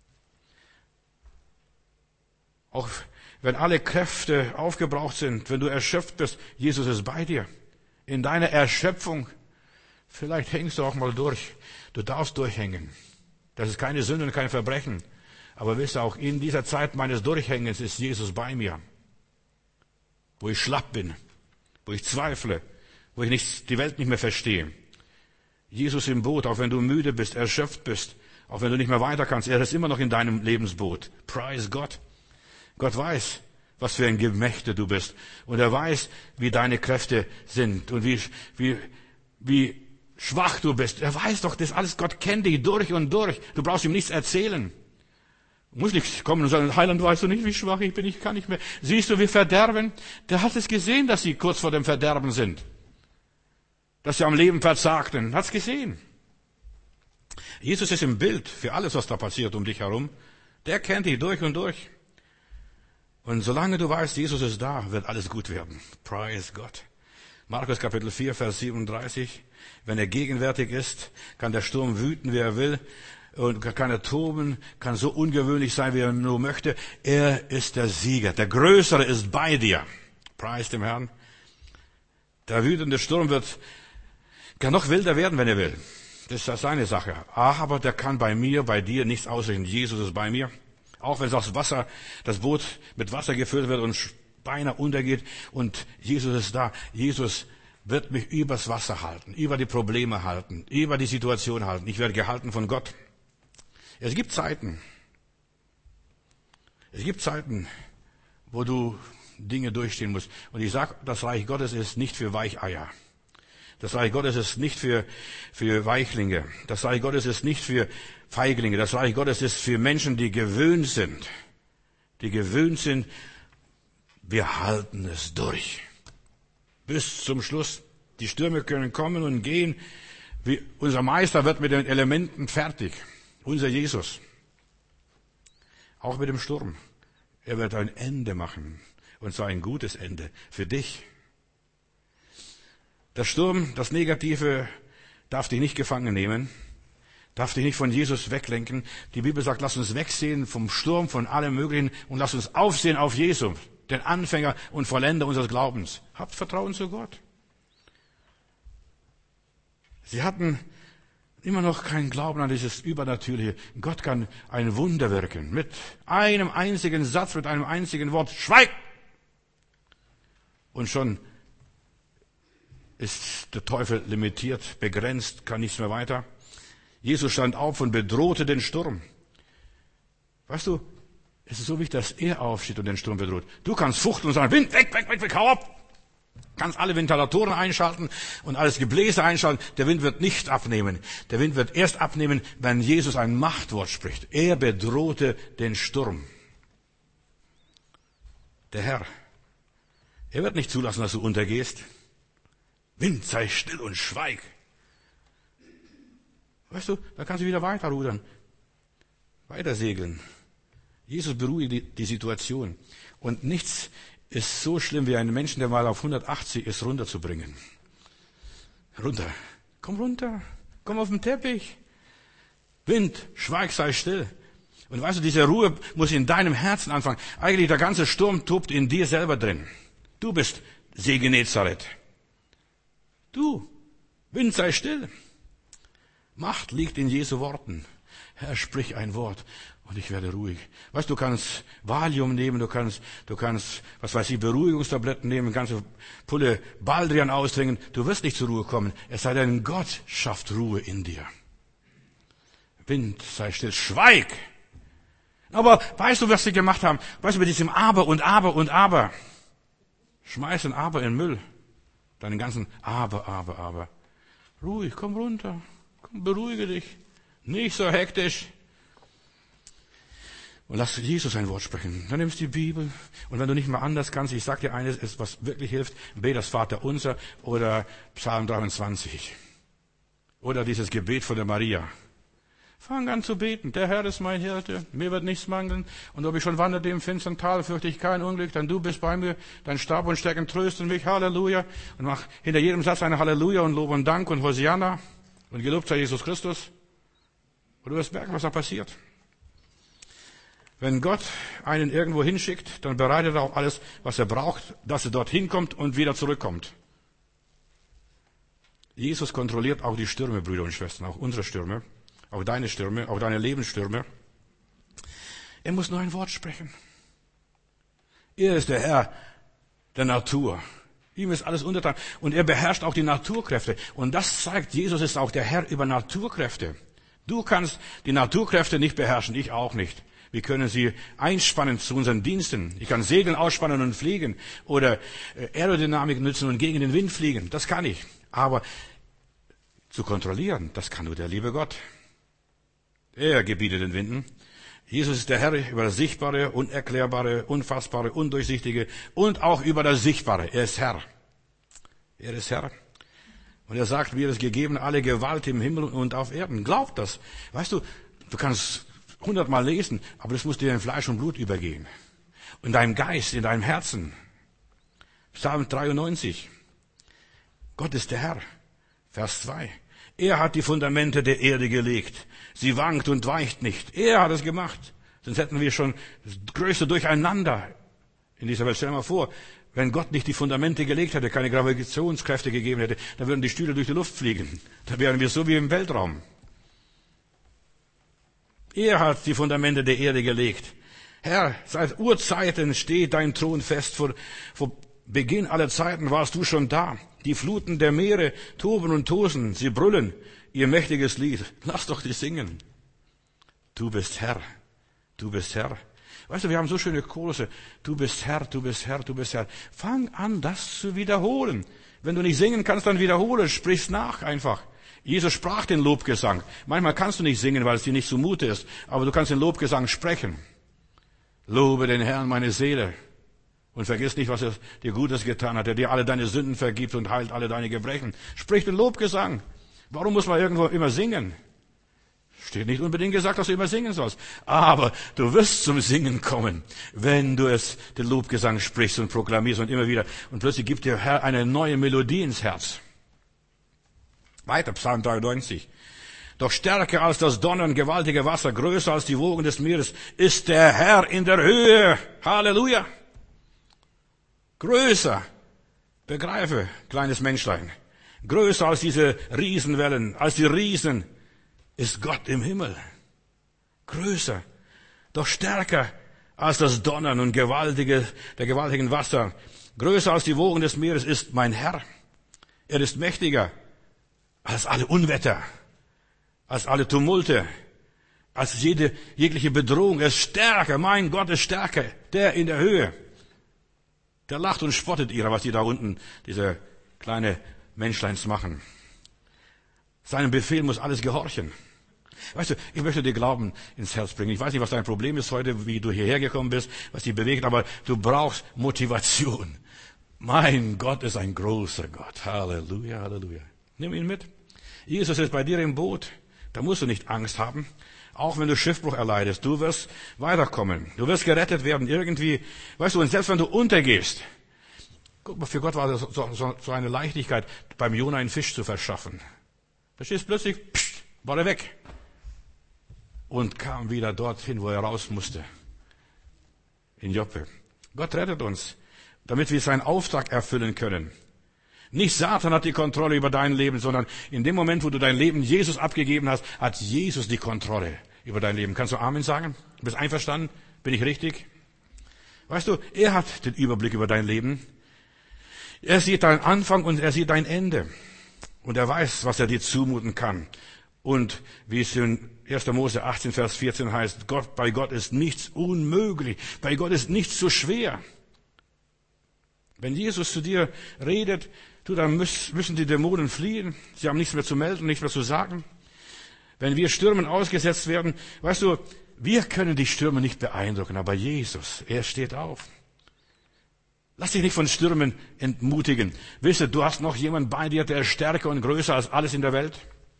A: Auch wenn alle Kräfte aufgebraucht sind, wenn du erschöpft bist, Jesus ist bei dir. In deiner Erschöpfung, vielleicht hängst du auch mal durch. Du darfst durchhängen. Das ist keine Sünde und kein Verbrechen. Aber wisst ihr, auch in dieser Zeit meines Durchhängens ist Jesus bei mir. Wo ich schlapp bin, wo ich zweifle, wo ich nicht, die Welt nicht mehr verstehe. Jesus im Boot, auch wenn du müde bist, erschöpft bist, auch wenn du nicht mehr weiter kannst, er ist immer noch in deinem Lebensboot. Preis Gott. Gott weiß, was für ein Gemächte du bist. Und er weiß, wie deine Kräfte sind und wie, wie, wie schwach du bist. Er weiß doch das alles. Gott kennt dich durch und durch. Du brauchst ihm nichts erzählen. Du musst nicht kommen und sagen, Heiland, weißt du nicht, wie schwach ich bin? Ich kann nicht mehr. Siehst du, wir verderben? Der hat es gesehen, dass sie kurz vor dem Verderben sind. Dass sie am Leben versagten. Hat's gesehen. Jesus ist im Bild für alles, was da passiert um dich herum. Der kennt dich durch und durch. Und solange du weißt, Jesus ist da, wird alles gut werden. Praise Gott. Markus Kapitel vier, Vers siebenunddreißig. Wenn er gegenwärtig ist, kann der Sturm wüten, wie er will, und kann er toben, kann so ungewöhnlich sein, wie er nur möchte. Er ist der Sieger. Der Größere ist bei dir. Preis dem Herrn. Der wütende Sturm wird, kann noch wilder werden, wenn er will. Das ist seine Sache. Aber der kann bei mir, bei dir nichts ausrichten. Jesus ist bei mir. Auch wenn das Wasser, das Boot mit Wasser gefüllt wird und beinahe untergeht und Jesus ist da. Jesus wird mich übers Wasser halten, über die Probleme halten, über die Situation halten. Ich werde gehalten von Gott. Es gibt Zeiten, es gibt Zeiten, wo du Dinge durchstehen musst. Und ich sage, das Reich Gottes ist nicht für Weicheier. Das Reich Gottes ist nicht für, für Weichlinge. Das Reich Gottes ist nicht für Feiglinge. Das Reich Gottes ist für Menschen, die gewöhnt sind. Die gewöhnt sind, wir halten es durch. Bis zum Schluss. Die Stürme können kommen und gehen. Wie, unser Meister wird mit den Elementen fertig. Unser Jesus. Auch mit dem Sturm. Er wird ein Ende machen. Und zwar ein gutes Ende für dich. Der Sturm, das Negative, darf dich nicht gefangen nehmen, darf dich nicht von Jesus weglenken. Die Bibel sagt, lass uns wegsehen vom Sturm, von allem Möglichen und lass uns aufsehen auf Jesus, den Anfänger und Vollender unseres Glaubens. Habt Vertrauen zu Gott. Sie hatten immer noch keinen Glauben an dieses Übernatürliche. Gott kann ein Wunder wirken. Mit einem einzigen Satz, mit einem einzigen Wort. Schweig! Und schon ist der Teufel limitiert, begrenzt, kann nichts mehr weiter. Jesus stand auf und bedrohte den Sturm. Weißt du, es ist so wichtig, dass er aufsteht und den Sturm bedroht. Du kannst fuchteln und sagen, Wind, weg, weg, weg, weg, hau ab! Kannst alle Ventilatoren einschalten und alles Gebläse einschalten. Der Wind wird nicht abnehmen. Der Wind wird erst abnehmen, wenn Jesus ein Machtwort spricht. Er bedrohte den Sturm. Der Herr, er wird nicht zulassen, dass du untergehst. Wind, sei still und schweig. Weißt du, dann kannst du wieder weiter rudern. Weiter segeln. Jesus beruhigt die, die Situation. Und nichts ist so schlimm, wie einen Menschen, der mal auf hundertachtzig ist, runterzubringen. Runter. Komm runter. Komm auf den Teppich. Wind, schweig, sei still. Und weißt du, diese Ruhe muss in deinem Herzen anfangen. Eigentlich der ganze Sturm tobt in dir selber drin. Du bist See Genezareth. Du, Wind, sei still. Macht liegt in Jesu Worten. Herr, sprich ein Wort und ich werde ruhig. Weißt du, du kannst Valium nehmen, du kannst, du kannst, was weiß ich, Beruhigungstabletten nehmen, ganze Pulle Baldrian austrinken. Du wirst nicht zur Ruhe kommen. Es sei denn, Gott schafft Ruhe in dir. Wind, sei still, schweig. Aber weißt du, was sie gemacht haben? Weißt du, mit diesem Aber und Aber und Aber. Schmeiß ein Aber in den Müll. Deinen ganzen Aber, Aber, Aber. Ruhig, komm runter. Komm, beruhige dich. Nicht so hektisch. Und lass Jesus ein Wort sprechen. Dann nimmst du die Bibel. Und wenn du nicht mal anders kannst, ich sag dir eines, was wirklich hilft, bete das Vaterunser oder Psalm dreiundzwanzig. Oder dieses Gebet von der Maria. Fang an zu beten. Der Herr ist mein Hirte. Mir wird nichts mangeln. Und ob ich schon wanderte im finstern Tal, fürchte ich kein Unglück, denn du bist bei mir. Dein Stab und Stecken trösten mich. Halleluja. Und mach hinter jedem Satz eine Halleluja und Lob und Dank und Hosianna. Und gelobt sei Jesus Christus. Und du wirst merken, was da passiert. Wenn Gott einen irgendwo hinschickt, dann bereitet er auch alles, was er braucht, dass er dorthin kommt und wieder zurückkommt. Jesus kontrolliert auch die Stürme, Brüder und Schwestern, auch unsere Stürme. Auch deine Stürme, auch deine Lebensstürme. Er muss nur ein Wort sprechen. Er ist der Herr der Natur. Ihm ist alles untertan. Und er beherrscht auch die Naturkräfte. Und das zeigt, Jesus ist auch der Herr über Naturkräfte. Du kannst die Naturkräfte nicht beherrschen, ich auch nicht. Wir können sie einspannen zu unseren Diensten. Ich kann Segeln ausspannen und fliegen. Oder Aerodynamik nutzen und gegen den Wind fliegen. Das kann ich. Aber zu kontrollieren, das kann nur der liebe Gott. Er gebietet den Winden. Jesus ist der Herr über das Sichtbare, Unerklärbare, Unfassbare, Undurchsichtige und auch über das Sichtbare. Er ist Herr. Er ist Herr. Und er sagt, mir ist gegeben alle Gewalt im Himmel und auf Erden. Glaub das. Weißt du, du kannst hundertmal lesen, aber das muss dir in Fleisch und Blut übergehen. In deinem Geist, in deinem Herzen. Psalm dreiundneunzig. Gott ist der Herr. Vers zwei. Er hat die Fundamente der Erde gelegt. Sie wankt und weicht nicht. Er hat es gemacht. Sonst hätten wir schon das größte Durcheinander in dieser Welt. Stell dir mal vor, wenn Gott nicht die Fundamente gelegt hätte, keine Gravitationskräfte gegeben hätte, dann würden die Stühle durch die Luft fliegen. Dann wären wir so wie im Weltraum. Er hat die Fundamente der Erde gelegt. Herr, seit Urzeiten steht dein Thron fest. Vor, vor Beginn aller Zeiten warst du schon da. Die Fluten der Meere toben und tosen, sie brüllen ihr mächtiges Lied. Lass doch die singen. Du bist Herr, du bist Herr. Weißt du, wir haben so schöne Chorus. Du bist Herr, du bist Herr, du bist Herr. Fang an, das zu wiederholen. Wenn du nicht singen kannst, dann wiederhole, sprich's nach einfach. Jesus sprach den Lobgesang. Manchmal kannst du nicht singen, weil es dir nicht zumute ist, aber du kannst den Lobgesang sprechen. Lobe den Herrn, meine Seele. Und vergiss nicht, was er dir Gutes getan hat, der dir alle deine Sünden vergibt und heilt alle deine Gebrechen. Sprich den Lobgesang. Warum muss man irgendwo immer singen? Steht nicht unbedingt gesagt, dass du immer singen sollst. Aber du wirst zum Singen kommen, wenn du es, den Lobgesang sprichst und proklamierst und immer wieder. Und plötzlich gibt dir Herr eine neue Melodie ins Herz. Weiter, Psalm dreiundneunzig. Doch stärker als das Donnern, gewaltige Wasser, größer als die Wogen des Meeres, ist der Herr in der Höhe. Halleluja. Größer. Begreife, kleines Menschlein. Größer als diese Riesenwellen, als die Riesen, ist Gott im Himmel. Größer, doch stärker als das Donnern und gewaltige, der gewaltigen Wasser. Größer als die Wogen des Meeres ist mein Herr. Er ist mächtiger als alle Unwetter, als alle Tumulte, als jede, jegliche Bedrohung. Er ist stärker, mein Gott ist stärker, der in der Höhe. Der lacht und spottet ihrer, was die da unten, diese kleine Menschleins machen. Seinem Befehl muss alles gehorchen. Weißt du, ich möchte dir Glauben ins Herz bringen. Ich weiß nicht, was dein Problem ist heute, wie du hierher gekommen bist, was dich bewegt, aber du brauchst Motivation. Mein Gott ist ein großer Gott. Halleluja, Halleluja. Nimm ihn mit. Jesus ist bei dir im Boot. Da musst du nicht Angst haben. Auch wenn du Schiffbruch erleidest, du wirst weiterkommen. Du wirst gerettet werden irgendwie. Weißt du, und selbst wenn du untergehst, guck mal, für Gott war das so, so, so eine Leichtigkeit, beim Jona einen Fisch zu verschaffen. Verstehst, plötzlich pssst, war er weg. Und kam wieder dorthin, wo er raus musste. In Joppe. Gott rettet uns, damit wir seinen Auftrag erfüllen können. Nicht Satan hat die Kontrolle über dein Leben, sondern in dem Moment, wo du dein Leben Jesus abgegeben hast, hat Jesus die Kontrolle über dein Leben. Kannst du Amen sagen? Bist einverstanden? Bin ich richtig? Weißt du, er hat den Überblick über dein Leben. Er sieht deinen Anfang und er sieht dein Ende. Und er weiß, was er dir zumuten kann. Und wie es in erster Mose achtzehn, Vers vierzehn heißt, Gott, bei Gott ist nichts unmöglich. Bei Gott ist nichts zu schwer. Wenn Jesus zu dir redet, du, dann müssen die Dämonen fliehen. Sie haben nichts mehr zu melden, nichts mehr zu sagen. Wenn wir Stürmen ausgesetzt werden, weißt du, wir können die Stürme nicht beeindrucken, aber Jesus, er steht auf. Lass dich nicht von Stürmen entmutigen. Wisse, du hast noch jemanden bei dir, der ist stärker und größer als alles in der Welt.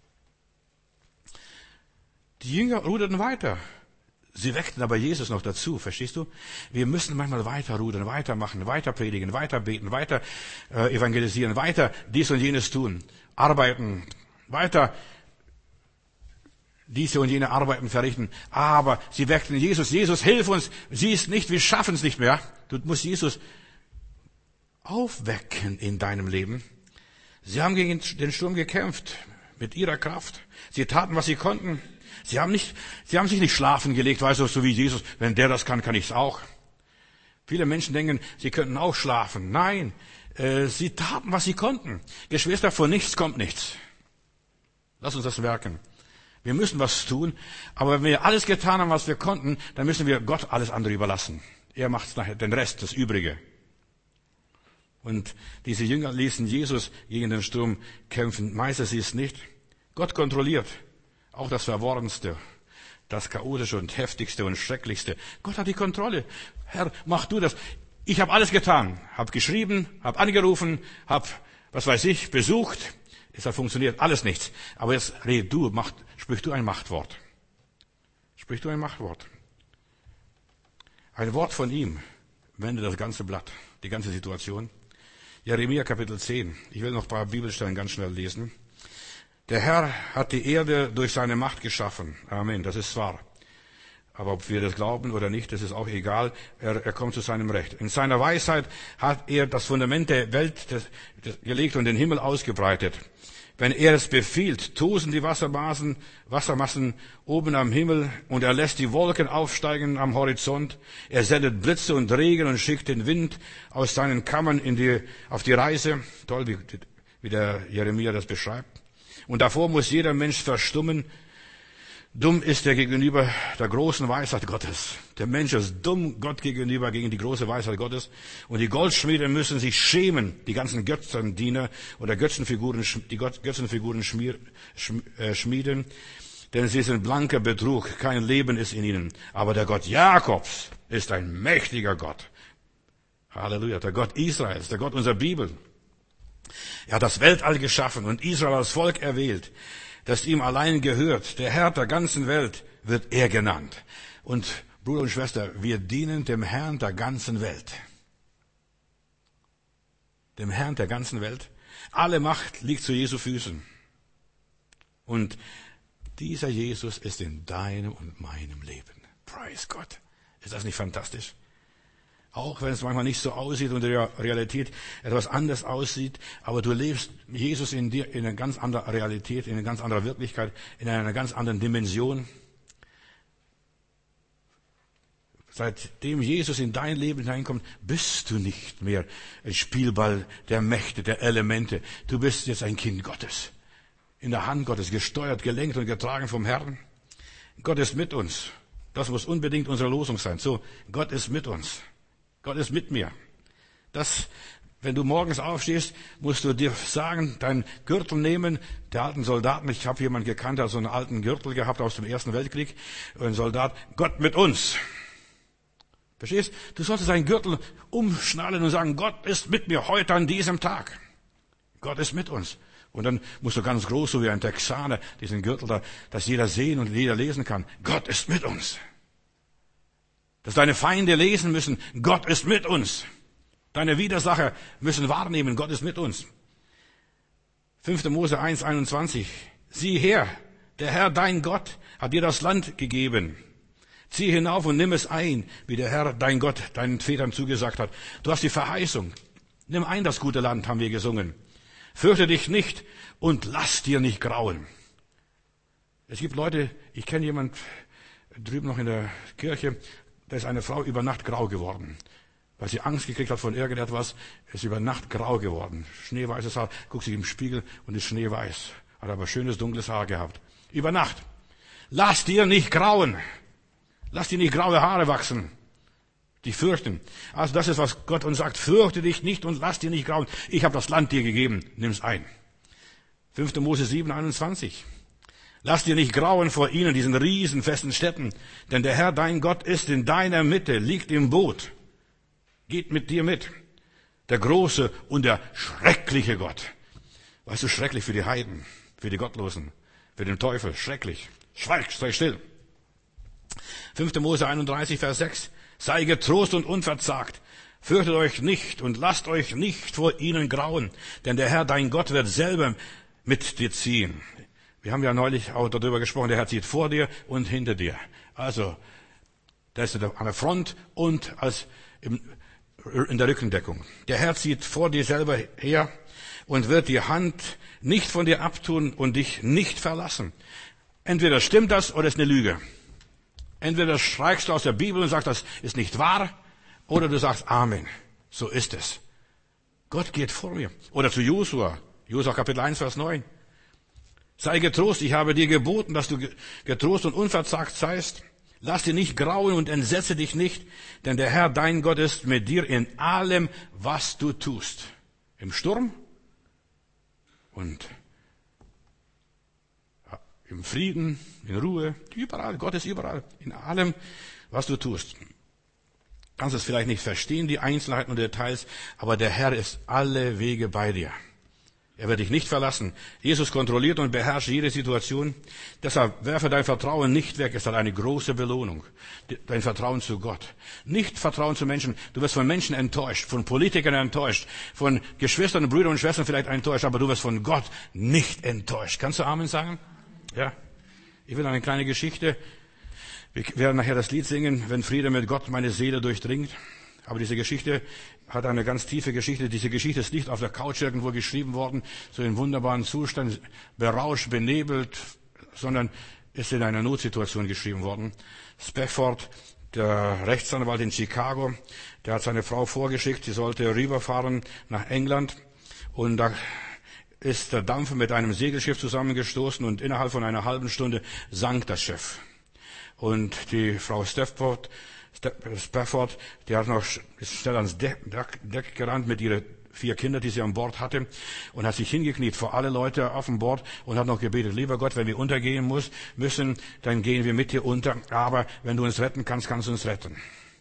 A: Die Jünger ruderten weiter. Sie weckten aber Jesus noch dazu, verstehst du? Wir müssen manchmal weiter rudern, weitermachen, weiter predigen, weiter beten, weiter äh, evangelisieren, weiter dies und jenes tun, arbeiten, weiter diese und jene Arbeiten verrichten. Aber sie weckten Jesus. Jesus, hilf uns. Siehst nicht, wir schaffen es nicht mehr. Du musst Jesus aufwecken in deinem Leben. Sie haben gegen den Sturm gekämpft, mit ihrer Kraft. Sie taten, was sie konnten. Sie haben nicht, sie haben sich nicht schlafen gelegt, weißt du, so wie Jesus. Wenn der das kann, kann ich es auch. Viele Menschen denken, sie könnten auch schlafen. Nein, äh, sie taten, was sie konnten. Geschwister, von nichts kommt nichts. Lass uns das merken. Wir müssen was tun, aber wenn wir alles getan haben, was wir konnten, dann müssen wir Gott alles andere überlassen. Er macht nachher den Rest, das Übrige. Und diese Jünger ließen Jesus gegen den Sturm kämpfen. Meisters sie es nicht. Gott kontrolliert auch das Verworrenste, das Chaotische und Heftigste und Schrecklichste. Gott hat die Kontrolle. Herr, mach du das. Ich habe alles getan. Hab geschrieben, hab angerufen, hab, was weiß ich, besucht. Es hat funktioniert alles nichts. Aber jetzt red du, mach, sprich du ein Machtwort. Sprich du ein Machtwort. Ein Wort von ihm wendet das ganze Blatt, die ganze Situation. Jeremia Kapitel zehn. Ich will noch ein paar Bibelstellen ganz schnell lesen. Der Herr hat die Erde durch seine Macht geschaffen. Amen, das ist wahr. Aber ob wir das glauben oder nicht, das ist auch egal. Er, er kommt zu seinem Recht. In seiner Weisheit hat er das Fundament der Welt des, des, gelegt und den Himmel ausgebreitet. Wenn er es befiehlt, tosen die Wassermassen, Wassermassen oben am Himmel und er lässt die Wolken aufsteigen am Horizont. Er sendet Blitze und Regen und schickt den Wind aus seinen Kammern in die, auf die Reise. Toll, wie, wie der Jeremia das beschreibt. Und davor muss jeder Mensch verstummen. Dumm ist er gegenüber der großen Weisheit Gottes. Der Mensch ist dumm Gott gegenüber, gegen die große Weisheit Gottes. Und die Goldschmiede müssen sich schämen, die ganzen Götzendiener oder Götzenfiguren, die Götzenfiguren schmier, schmieden. Denn sie sind blanker Betrug, kein Leben ist in ihnen. Aber der Gott Jakobs ist ein mächtiger Gott. Halleluja, der Gott Israels, der Gott unserer Bibel. Er hat das Weltall geschaffen und Israel als Volk erwählt, das ihm allein gehört. Der Herr der ganzen Welt wird er genannt. Und Bruder und Schwester, wir dienen dem Herrn der ganzen Welt. Dem Herrn der ganzen Welt. Alle Macht liegt zu Jesu Füßen. Und dieser Jesus ist in deinem und meinem Leben. Praise Gott. Ist das nicht fantastisch? Auch wenn es manchmal nicht so aussieht und in der Realität etwas anders aussieht, aber du lebst Jesus in dir in einer ganz anderen Realität, in einer ganz anderen Wirklichkeit, in einer ganz anderen Dimension. Seitdem Jesus in dein Leben hineinkommt, bist du nicht mehr ein Spielball der Mächte, der Elemente. Du bist jetzt ein Kind Gottes, in der Hand Gottes, gesteuert, gelenkt und getragen vom Herrn. Gott ist mit uns. Das muss unbedingt unsere Losung sein. So, Gott ist mit uns. Gott ist mit mir. Das, wenn du morgens aufstehst, musst du dir sagen, deinen Gürtel nehmen, der alten Soldaten. Ich habe jemanden gekannt, der so einen alten Gürtel gehabt aus dem Ersten Weltkrieg. Ein Soldat, Gott mit uns. Verstehst? Du solltest deinen Gürtel umschnallen und sagen, Gott ist mit mir heute an diesem Tag. Gott ist mit uns. Und dann musst du ganz groß, so wie ein Texaner, diesen Gürtel da, dass jeder sehen und jeder lesen kann. Gott ist mit uns. Dass deine Feinde lesen müssen, Gott ist mit uns. Deine Widersacher müssen wahrnehmen, Gott ist mit uns. fünfter Mose eins einundzwanzig. Sieh her, der Herr dein Gott hat dir das Land gegeben. Zieh hinauf und nimm es ein, wie der Herr dein Gott deinen Vätern zugesagt hat. Du hast die Verheißung. Nimm ein das gute Land, haben wir gesungen. Fürchte dich nicht und lass dir nicht grauen. Es gibt Leute, ich kenne jemand drüben noch in der Kirche, da ist eine Frau über Nacht grau geworden. Weil sie Angst gekriegt hat von irgendetwas, ist über Nacht grau geworden. Schneeweißes Haar, guckt sich im Spiegel und ist schneeweiß. Hat aber schönes dunkles Haar gehabt. Über Nacht. Lass dir nicht grauen. Lass dir nicht graue Haare wachsen. Die fürchten. Also das ist, was Gott uns sagt. Fürchte dich nicht und lass dir nicht grauen. Ich habe das Land dir gegeben. Nimm's ein. fünfter Mose sieben einundzwanzig. Lass dir nicht grauen vor ihnen, diesen riesenfesten Städten, denn der Herr, dein Gott, ist in deiner Mitte, liegt im Boot, geht mit dir mit. Der große und der schreckliche Gott. Weißt du, schrecklich für die Heiden, für die Gottlosen, für den Teufel, schrecklich. Schweig, sei still. fünfter Mose einunddreißig, Vers sechs. Sei getrost und unverzagt. Fürchtet euch nicht und lasst euch nicht vor ihnen grauen, denn der Herr, dein Gott, wird selber mit dir ziehen. Wir haben ja neulich auch darüber gesprochen, der Herr zieht vor dir und hinter dir. Also, da ist er an der Front und als im, in der Rückendeckung. Der Herr zieht vor dir selber her und wird die Hand nicht von dir abtun und dich nicht verlassen. Entweder stimmt das oder ist eine Lüge. Entweder schreibst du aus der Bibel und sagst, das ist nicht wahr, oder du sagst Amen. So ist es. Gott geht vor mir. Oder zu Josua. Josua Kapitel eins, Vers neun. Sei getrost, ich habe dir geboten, dass du getrost und unverzagt seist. Lass dir nicht grauen und entsetze dich nicht, denn der Herr, dein Gott, ist mit dir in allem, was du tust. Im Sturm und im Frieden, in Ruhe, überall. Gott ist überall, in allem, was du tust. Kannst es vielleicht nicht verstehen, die Einzelheiten und Details, aber der Herr ist alle Wege bei dir. Er wird dich nicht verlassen. Jesus kontrolliert und beherrscht jede Situation. Deshalb werfe dein Vertrauen nicht weg. Es hat eine große Belohnung. Dein Vertrauen zu Gott. Nicht Vertrauen zu Menschen. Du wirst von Menschen enttäuscht, von Politikern enttäuscht, von Geschwistern, Brüdern und Schwestern vielleicht enttäuscht, aber du wirst von Gott nicht enttäuscht. Kannst du Amen sagen? Ja. Ich will eine kleine Geschichte. Wir werden nachher das Lied singen, wenn Friede mit Gott meine Seele durchdringt. Aber diese Geschichte hat eine ganz tiefe Geschichte. Diese Geschichte ist nicht auf der Couch irgendwo geschrieben worden, so in wunderbaren Zustand, berauscht, benebelt, sondern ist in einer Notsituation geschrieben worden. Spafford, der Rechtsanwalt in Chicago, der hat seine Frau vorgeschickt, sie sollte rüberfahren nach England. Und da ist der Dampfer mit einem Segelschiff zusammengestoßen und innerhalb von einer halben Stunde sank das Schiff. Und die Frau Stafford, Spafford, die hat noch ist schnell ans Deck, Deck gerannt mit ihren vier Kindern, die sie an Bord hatte, und hat sich hingekniet vor alle Leute auf dem Bord und hat noch gebetet: Lieber Gott, wenn wir untergehen muss, müssen, dann gehen wir mit dir unter. Aber wenn du uns retten kannst, kannst du uns retten.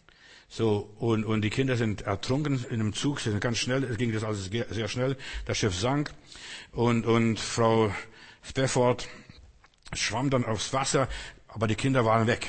A: So, und, und die Kinder sind ertrunken in einem Zug, sie sind ganz schnell, es ging das alles sehr schnell, das Schiff sank, und, und Frau Spafford schwamm dann aufs Wasser, aber die Kinder waren weg.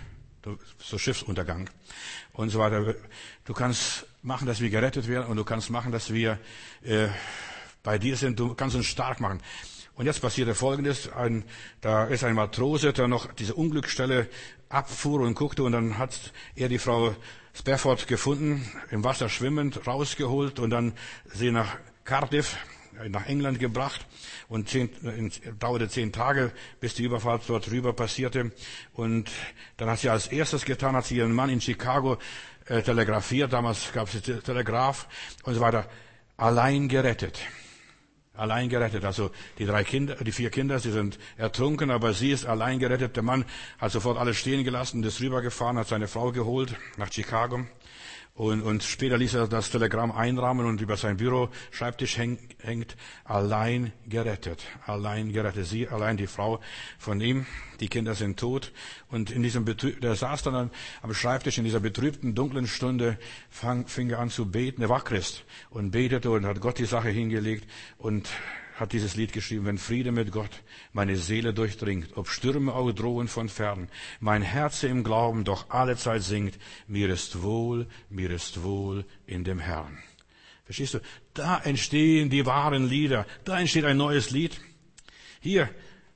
A: So Schiffsuntergang und so weiter. Du kannst machen, dass wir gerettet werden, und du kannst machen, dass wir äh, bei dir sind. Du kannst uns stark machen. Und jetzt passierte Folgendes: ein, da ist ein Matrose, der noch diese Unglücksstelle abfuhr und guckte, und dann hat er die Frau Spafford gefunden, im Wasser schwimmend, rausgeholt und dann sie nach Cardiff, nach England gebracht. Und zehn, dauerte zehn Tage, bis die Überfahrt dort rüber passierte. Und dann hat sie als erstes getan, hat sie ihren Mann in Chicago äh, telegrafiert. Damals gab es Telegraph und so weiter. Allein gerettet. Allein gerettet. Also die drei Kinder, die vier Kinder, sie sind ertrunken, aber sie ist allein gerettet. Der Mann hat sofort alles stehen gelassen, ist rübergefahren, hat seine Frau geholt nach Chicago. Und, und später ließ er das Telegramm einrahmen und über sein Büroschreibtisch häng, hängt: allein gerettet, allein gerettet. Sie, allein die Frau von ihm, die Kinder sind tot. Und in diesem Betrü- der saß dann am Schreibtisch in dieser betrübten, dunklen Stunde, fang, fing er an zu beten. Er war Christ und betete und hat Gott die Sache hingelegt und hat dieses Lied geschrieben: Wenn Friede mit Gott meine Seele durchdringt, ob Stürme auch drohen von fern, mein Herz im Glauben doch allezeit singt, mir ist wohl, mir ist wohl in dem Herrn. Verstehst du? Da entstehen die wahren Lieder, da entsteht ein neues Lied. Hier,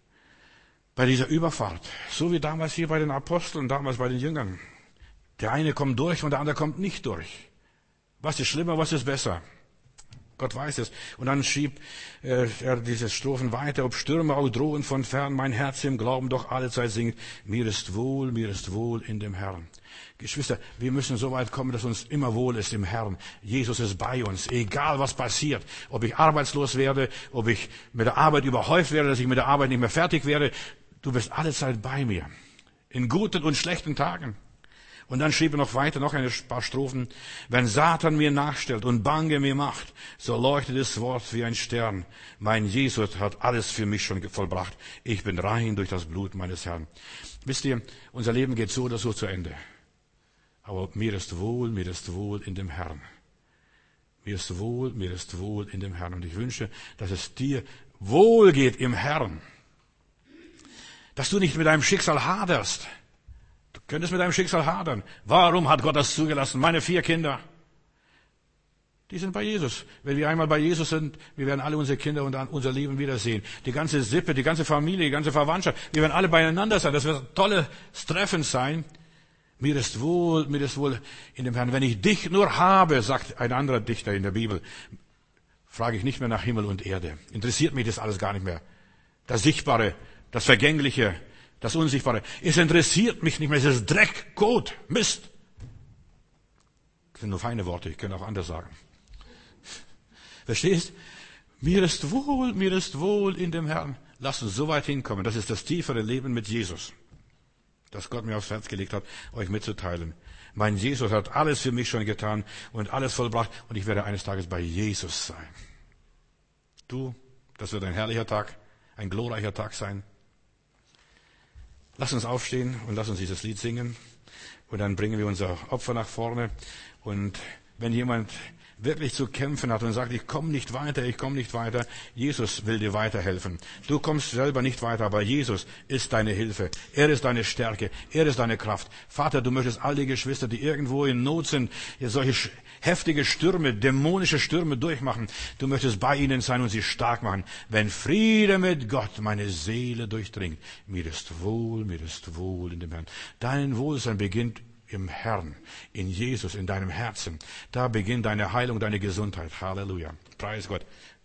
A: bei dieser Überfahrt, so wie damals hier bei den Aposteln, damals bei den Jüngern. Der eine kommt durch und der andere kommt nicht durch. Was ist schlimmer, was ist besser? Gott weiß es. Und dann schrieb äh, er diese Strophen weiter: Ob Stürme auch drohen von fern, mein Herz im Glauben doch allezeit singt, mir ist wohl, mir ist wohl in dem Herrn. Geschwister, wir müssen so weit kommen, dass uns immer wohl ist im Herrn. Jesus ist bei uns, egal was passiert. Ob ich arbeitslos werde, ob ich mit der Arbeit überhäuft werde, dass ich mit der Arbeit nicht mehr fertig werde, du bist allezeit bei mir. In guten und schlechten Tagen. Und dann schrieb er noch weiter, noch ein paar Strophen: Wenn Satan mir nachstellt und Bange mir macht, so leuchtet das Wort wie ein Stern. Mein Jesus hat alles für mich schon vollbracht. Ich bin rein durch das Blut meines Herrn. Wisst ihr, unser Leben geht so oder so zu Ende. Aber mir ist wohl, mir ist wohl in dem Herrn. Mir ist wohl, mir ist wohl in dem Herrn. Und ich wünsche, dass es dir wohl geht im Herrn. Dass du nicht mit deinem Schicksal haderst. Du könntest mit deinem Schicksal hadern. Warum hat Gott das zugelassen? Meine vier Kinder, die sind bei Jesus. Wenn wir einmal bei Jesus sind, wir werden alle unsere Kinder und unser Leben wiedersehen. Die ganze Sippe, die ganze Familie, die ganze Verwandtschaft, wir werden alle beieinander sein. Das wird ein tolles Treffen sein. Mir ist wohl, mir ist wohl in dem Herrn. Wenn ich dich nur habe, sagt ein anderer Dichter in der Bibel, frage ich nicht mehr nach Himmel und Erde. Interessiert mich das alles gar nicht mehr. Das Sichtbare, das Vergängliche, das Unsichtbare. Es interessiert mich nicht mehr. Es ist Dreck, Kot, Mist. Das sind nur feine Worte, ich könnte auch anders sagen. Verstehst? Mir ist wohl, mir ist wohl in dem Herrn. Lasst uns so weit hinkommen. Das ist das tiefere Leben mit Jesus, das Gott mir aufs Herz gelegt hat, euch mitzuteilen. Mein Jesus hat alles für mich schon getan und alles vollbracht, und ich werde eines Tages bei Jesus sein. Du, das wird ein herrlicher Tag, ein glorreicher Tag sein. Lass uns aufstehen und lass uns dieses Lied singen, und dann bringen wir unser Opfer nach vorne. Und wenn jemand wirklich zu kämpfen hat und sagt, ich komme nicht weiter, ich komme nicht weiter, Jesus will dir weiterhelfen. Du kommst selber nicht weiter, aber Jesus ist deine Hilfe. Er ist deine Stärke. Er ist deine Kraft. Vater, du möchtest all die Geschwister, die irgendwo in Not sind, solche heftige Stürme, dämonische Stürme durchmachen. Du möchtest bei ihnen sein und sie stark machen. Wenn Friede mit Gott meine Seele durchdringt, mir ist wohl, mir ist wohl in dem Herrn. Dein Wohlsein beginnt im Herrn, in Jesus, in deinem Herzen. Da beginnt deine Heilung, deine Gesundheit. Halleluja. Preis Gott.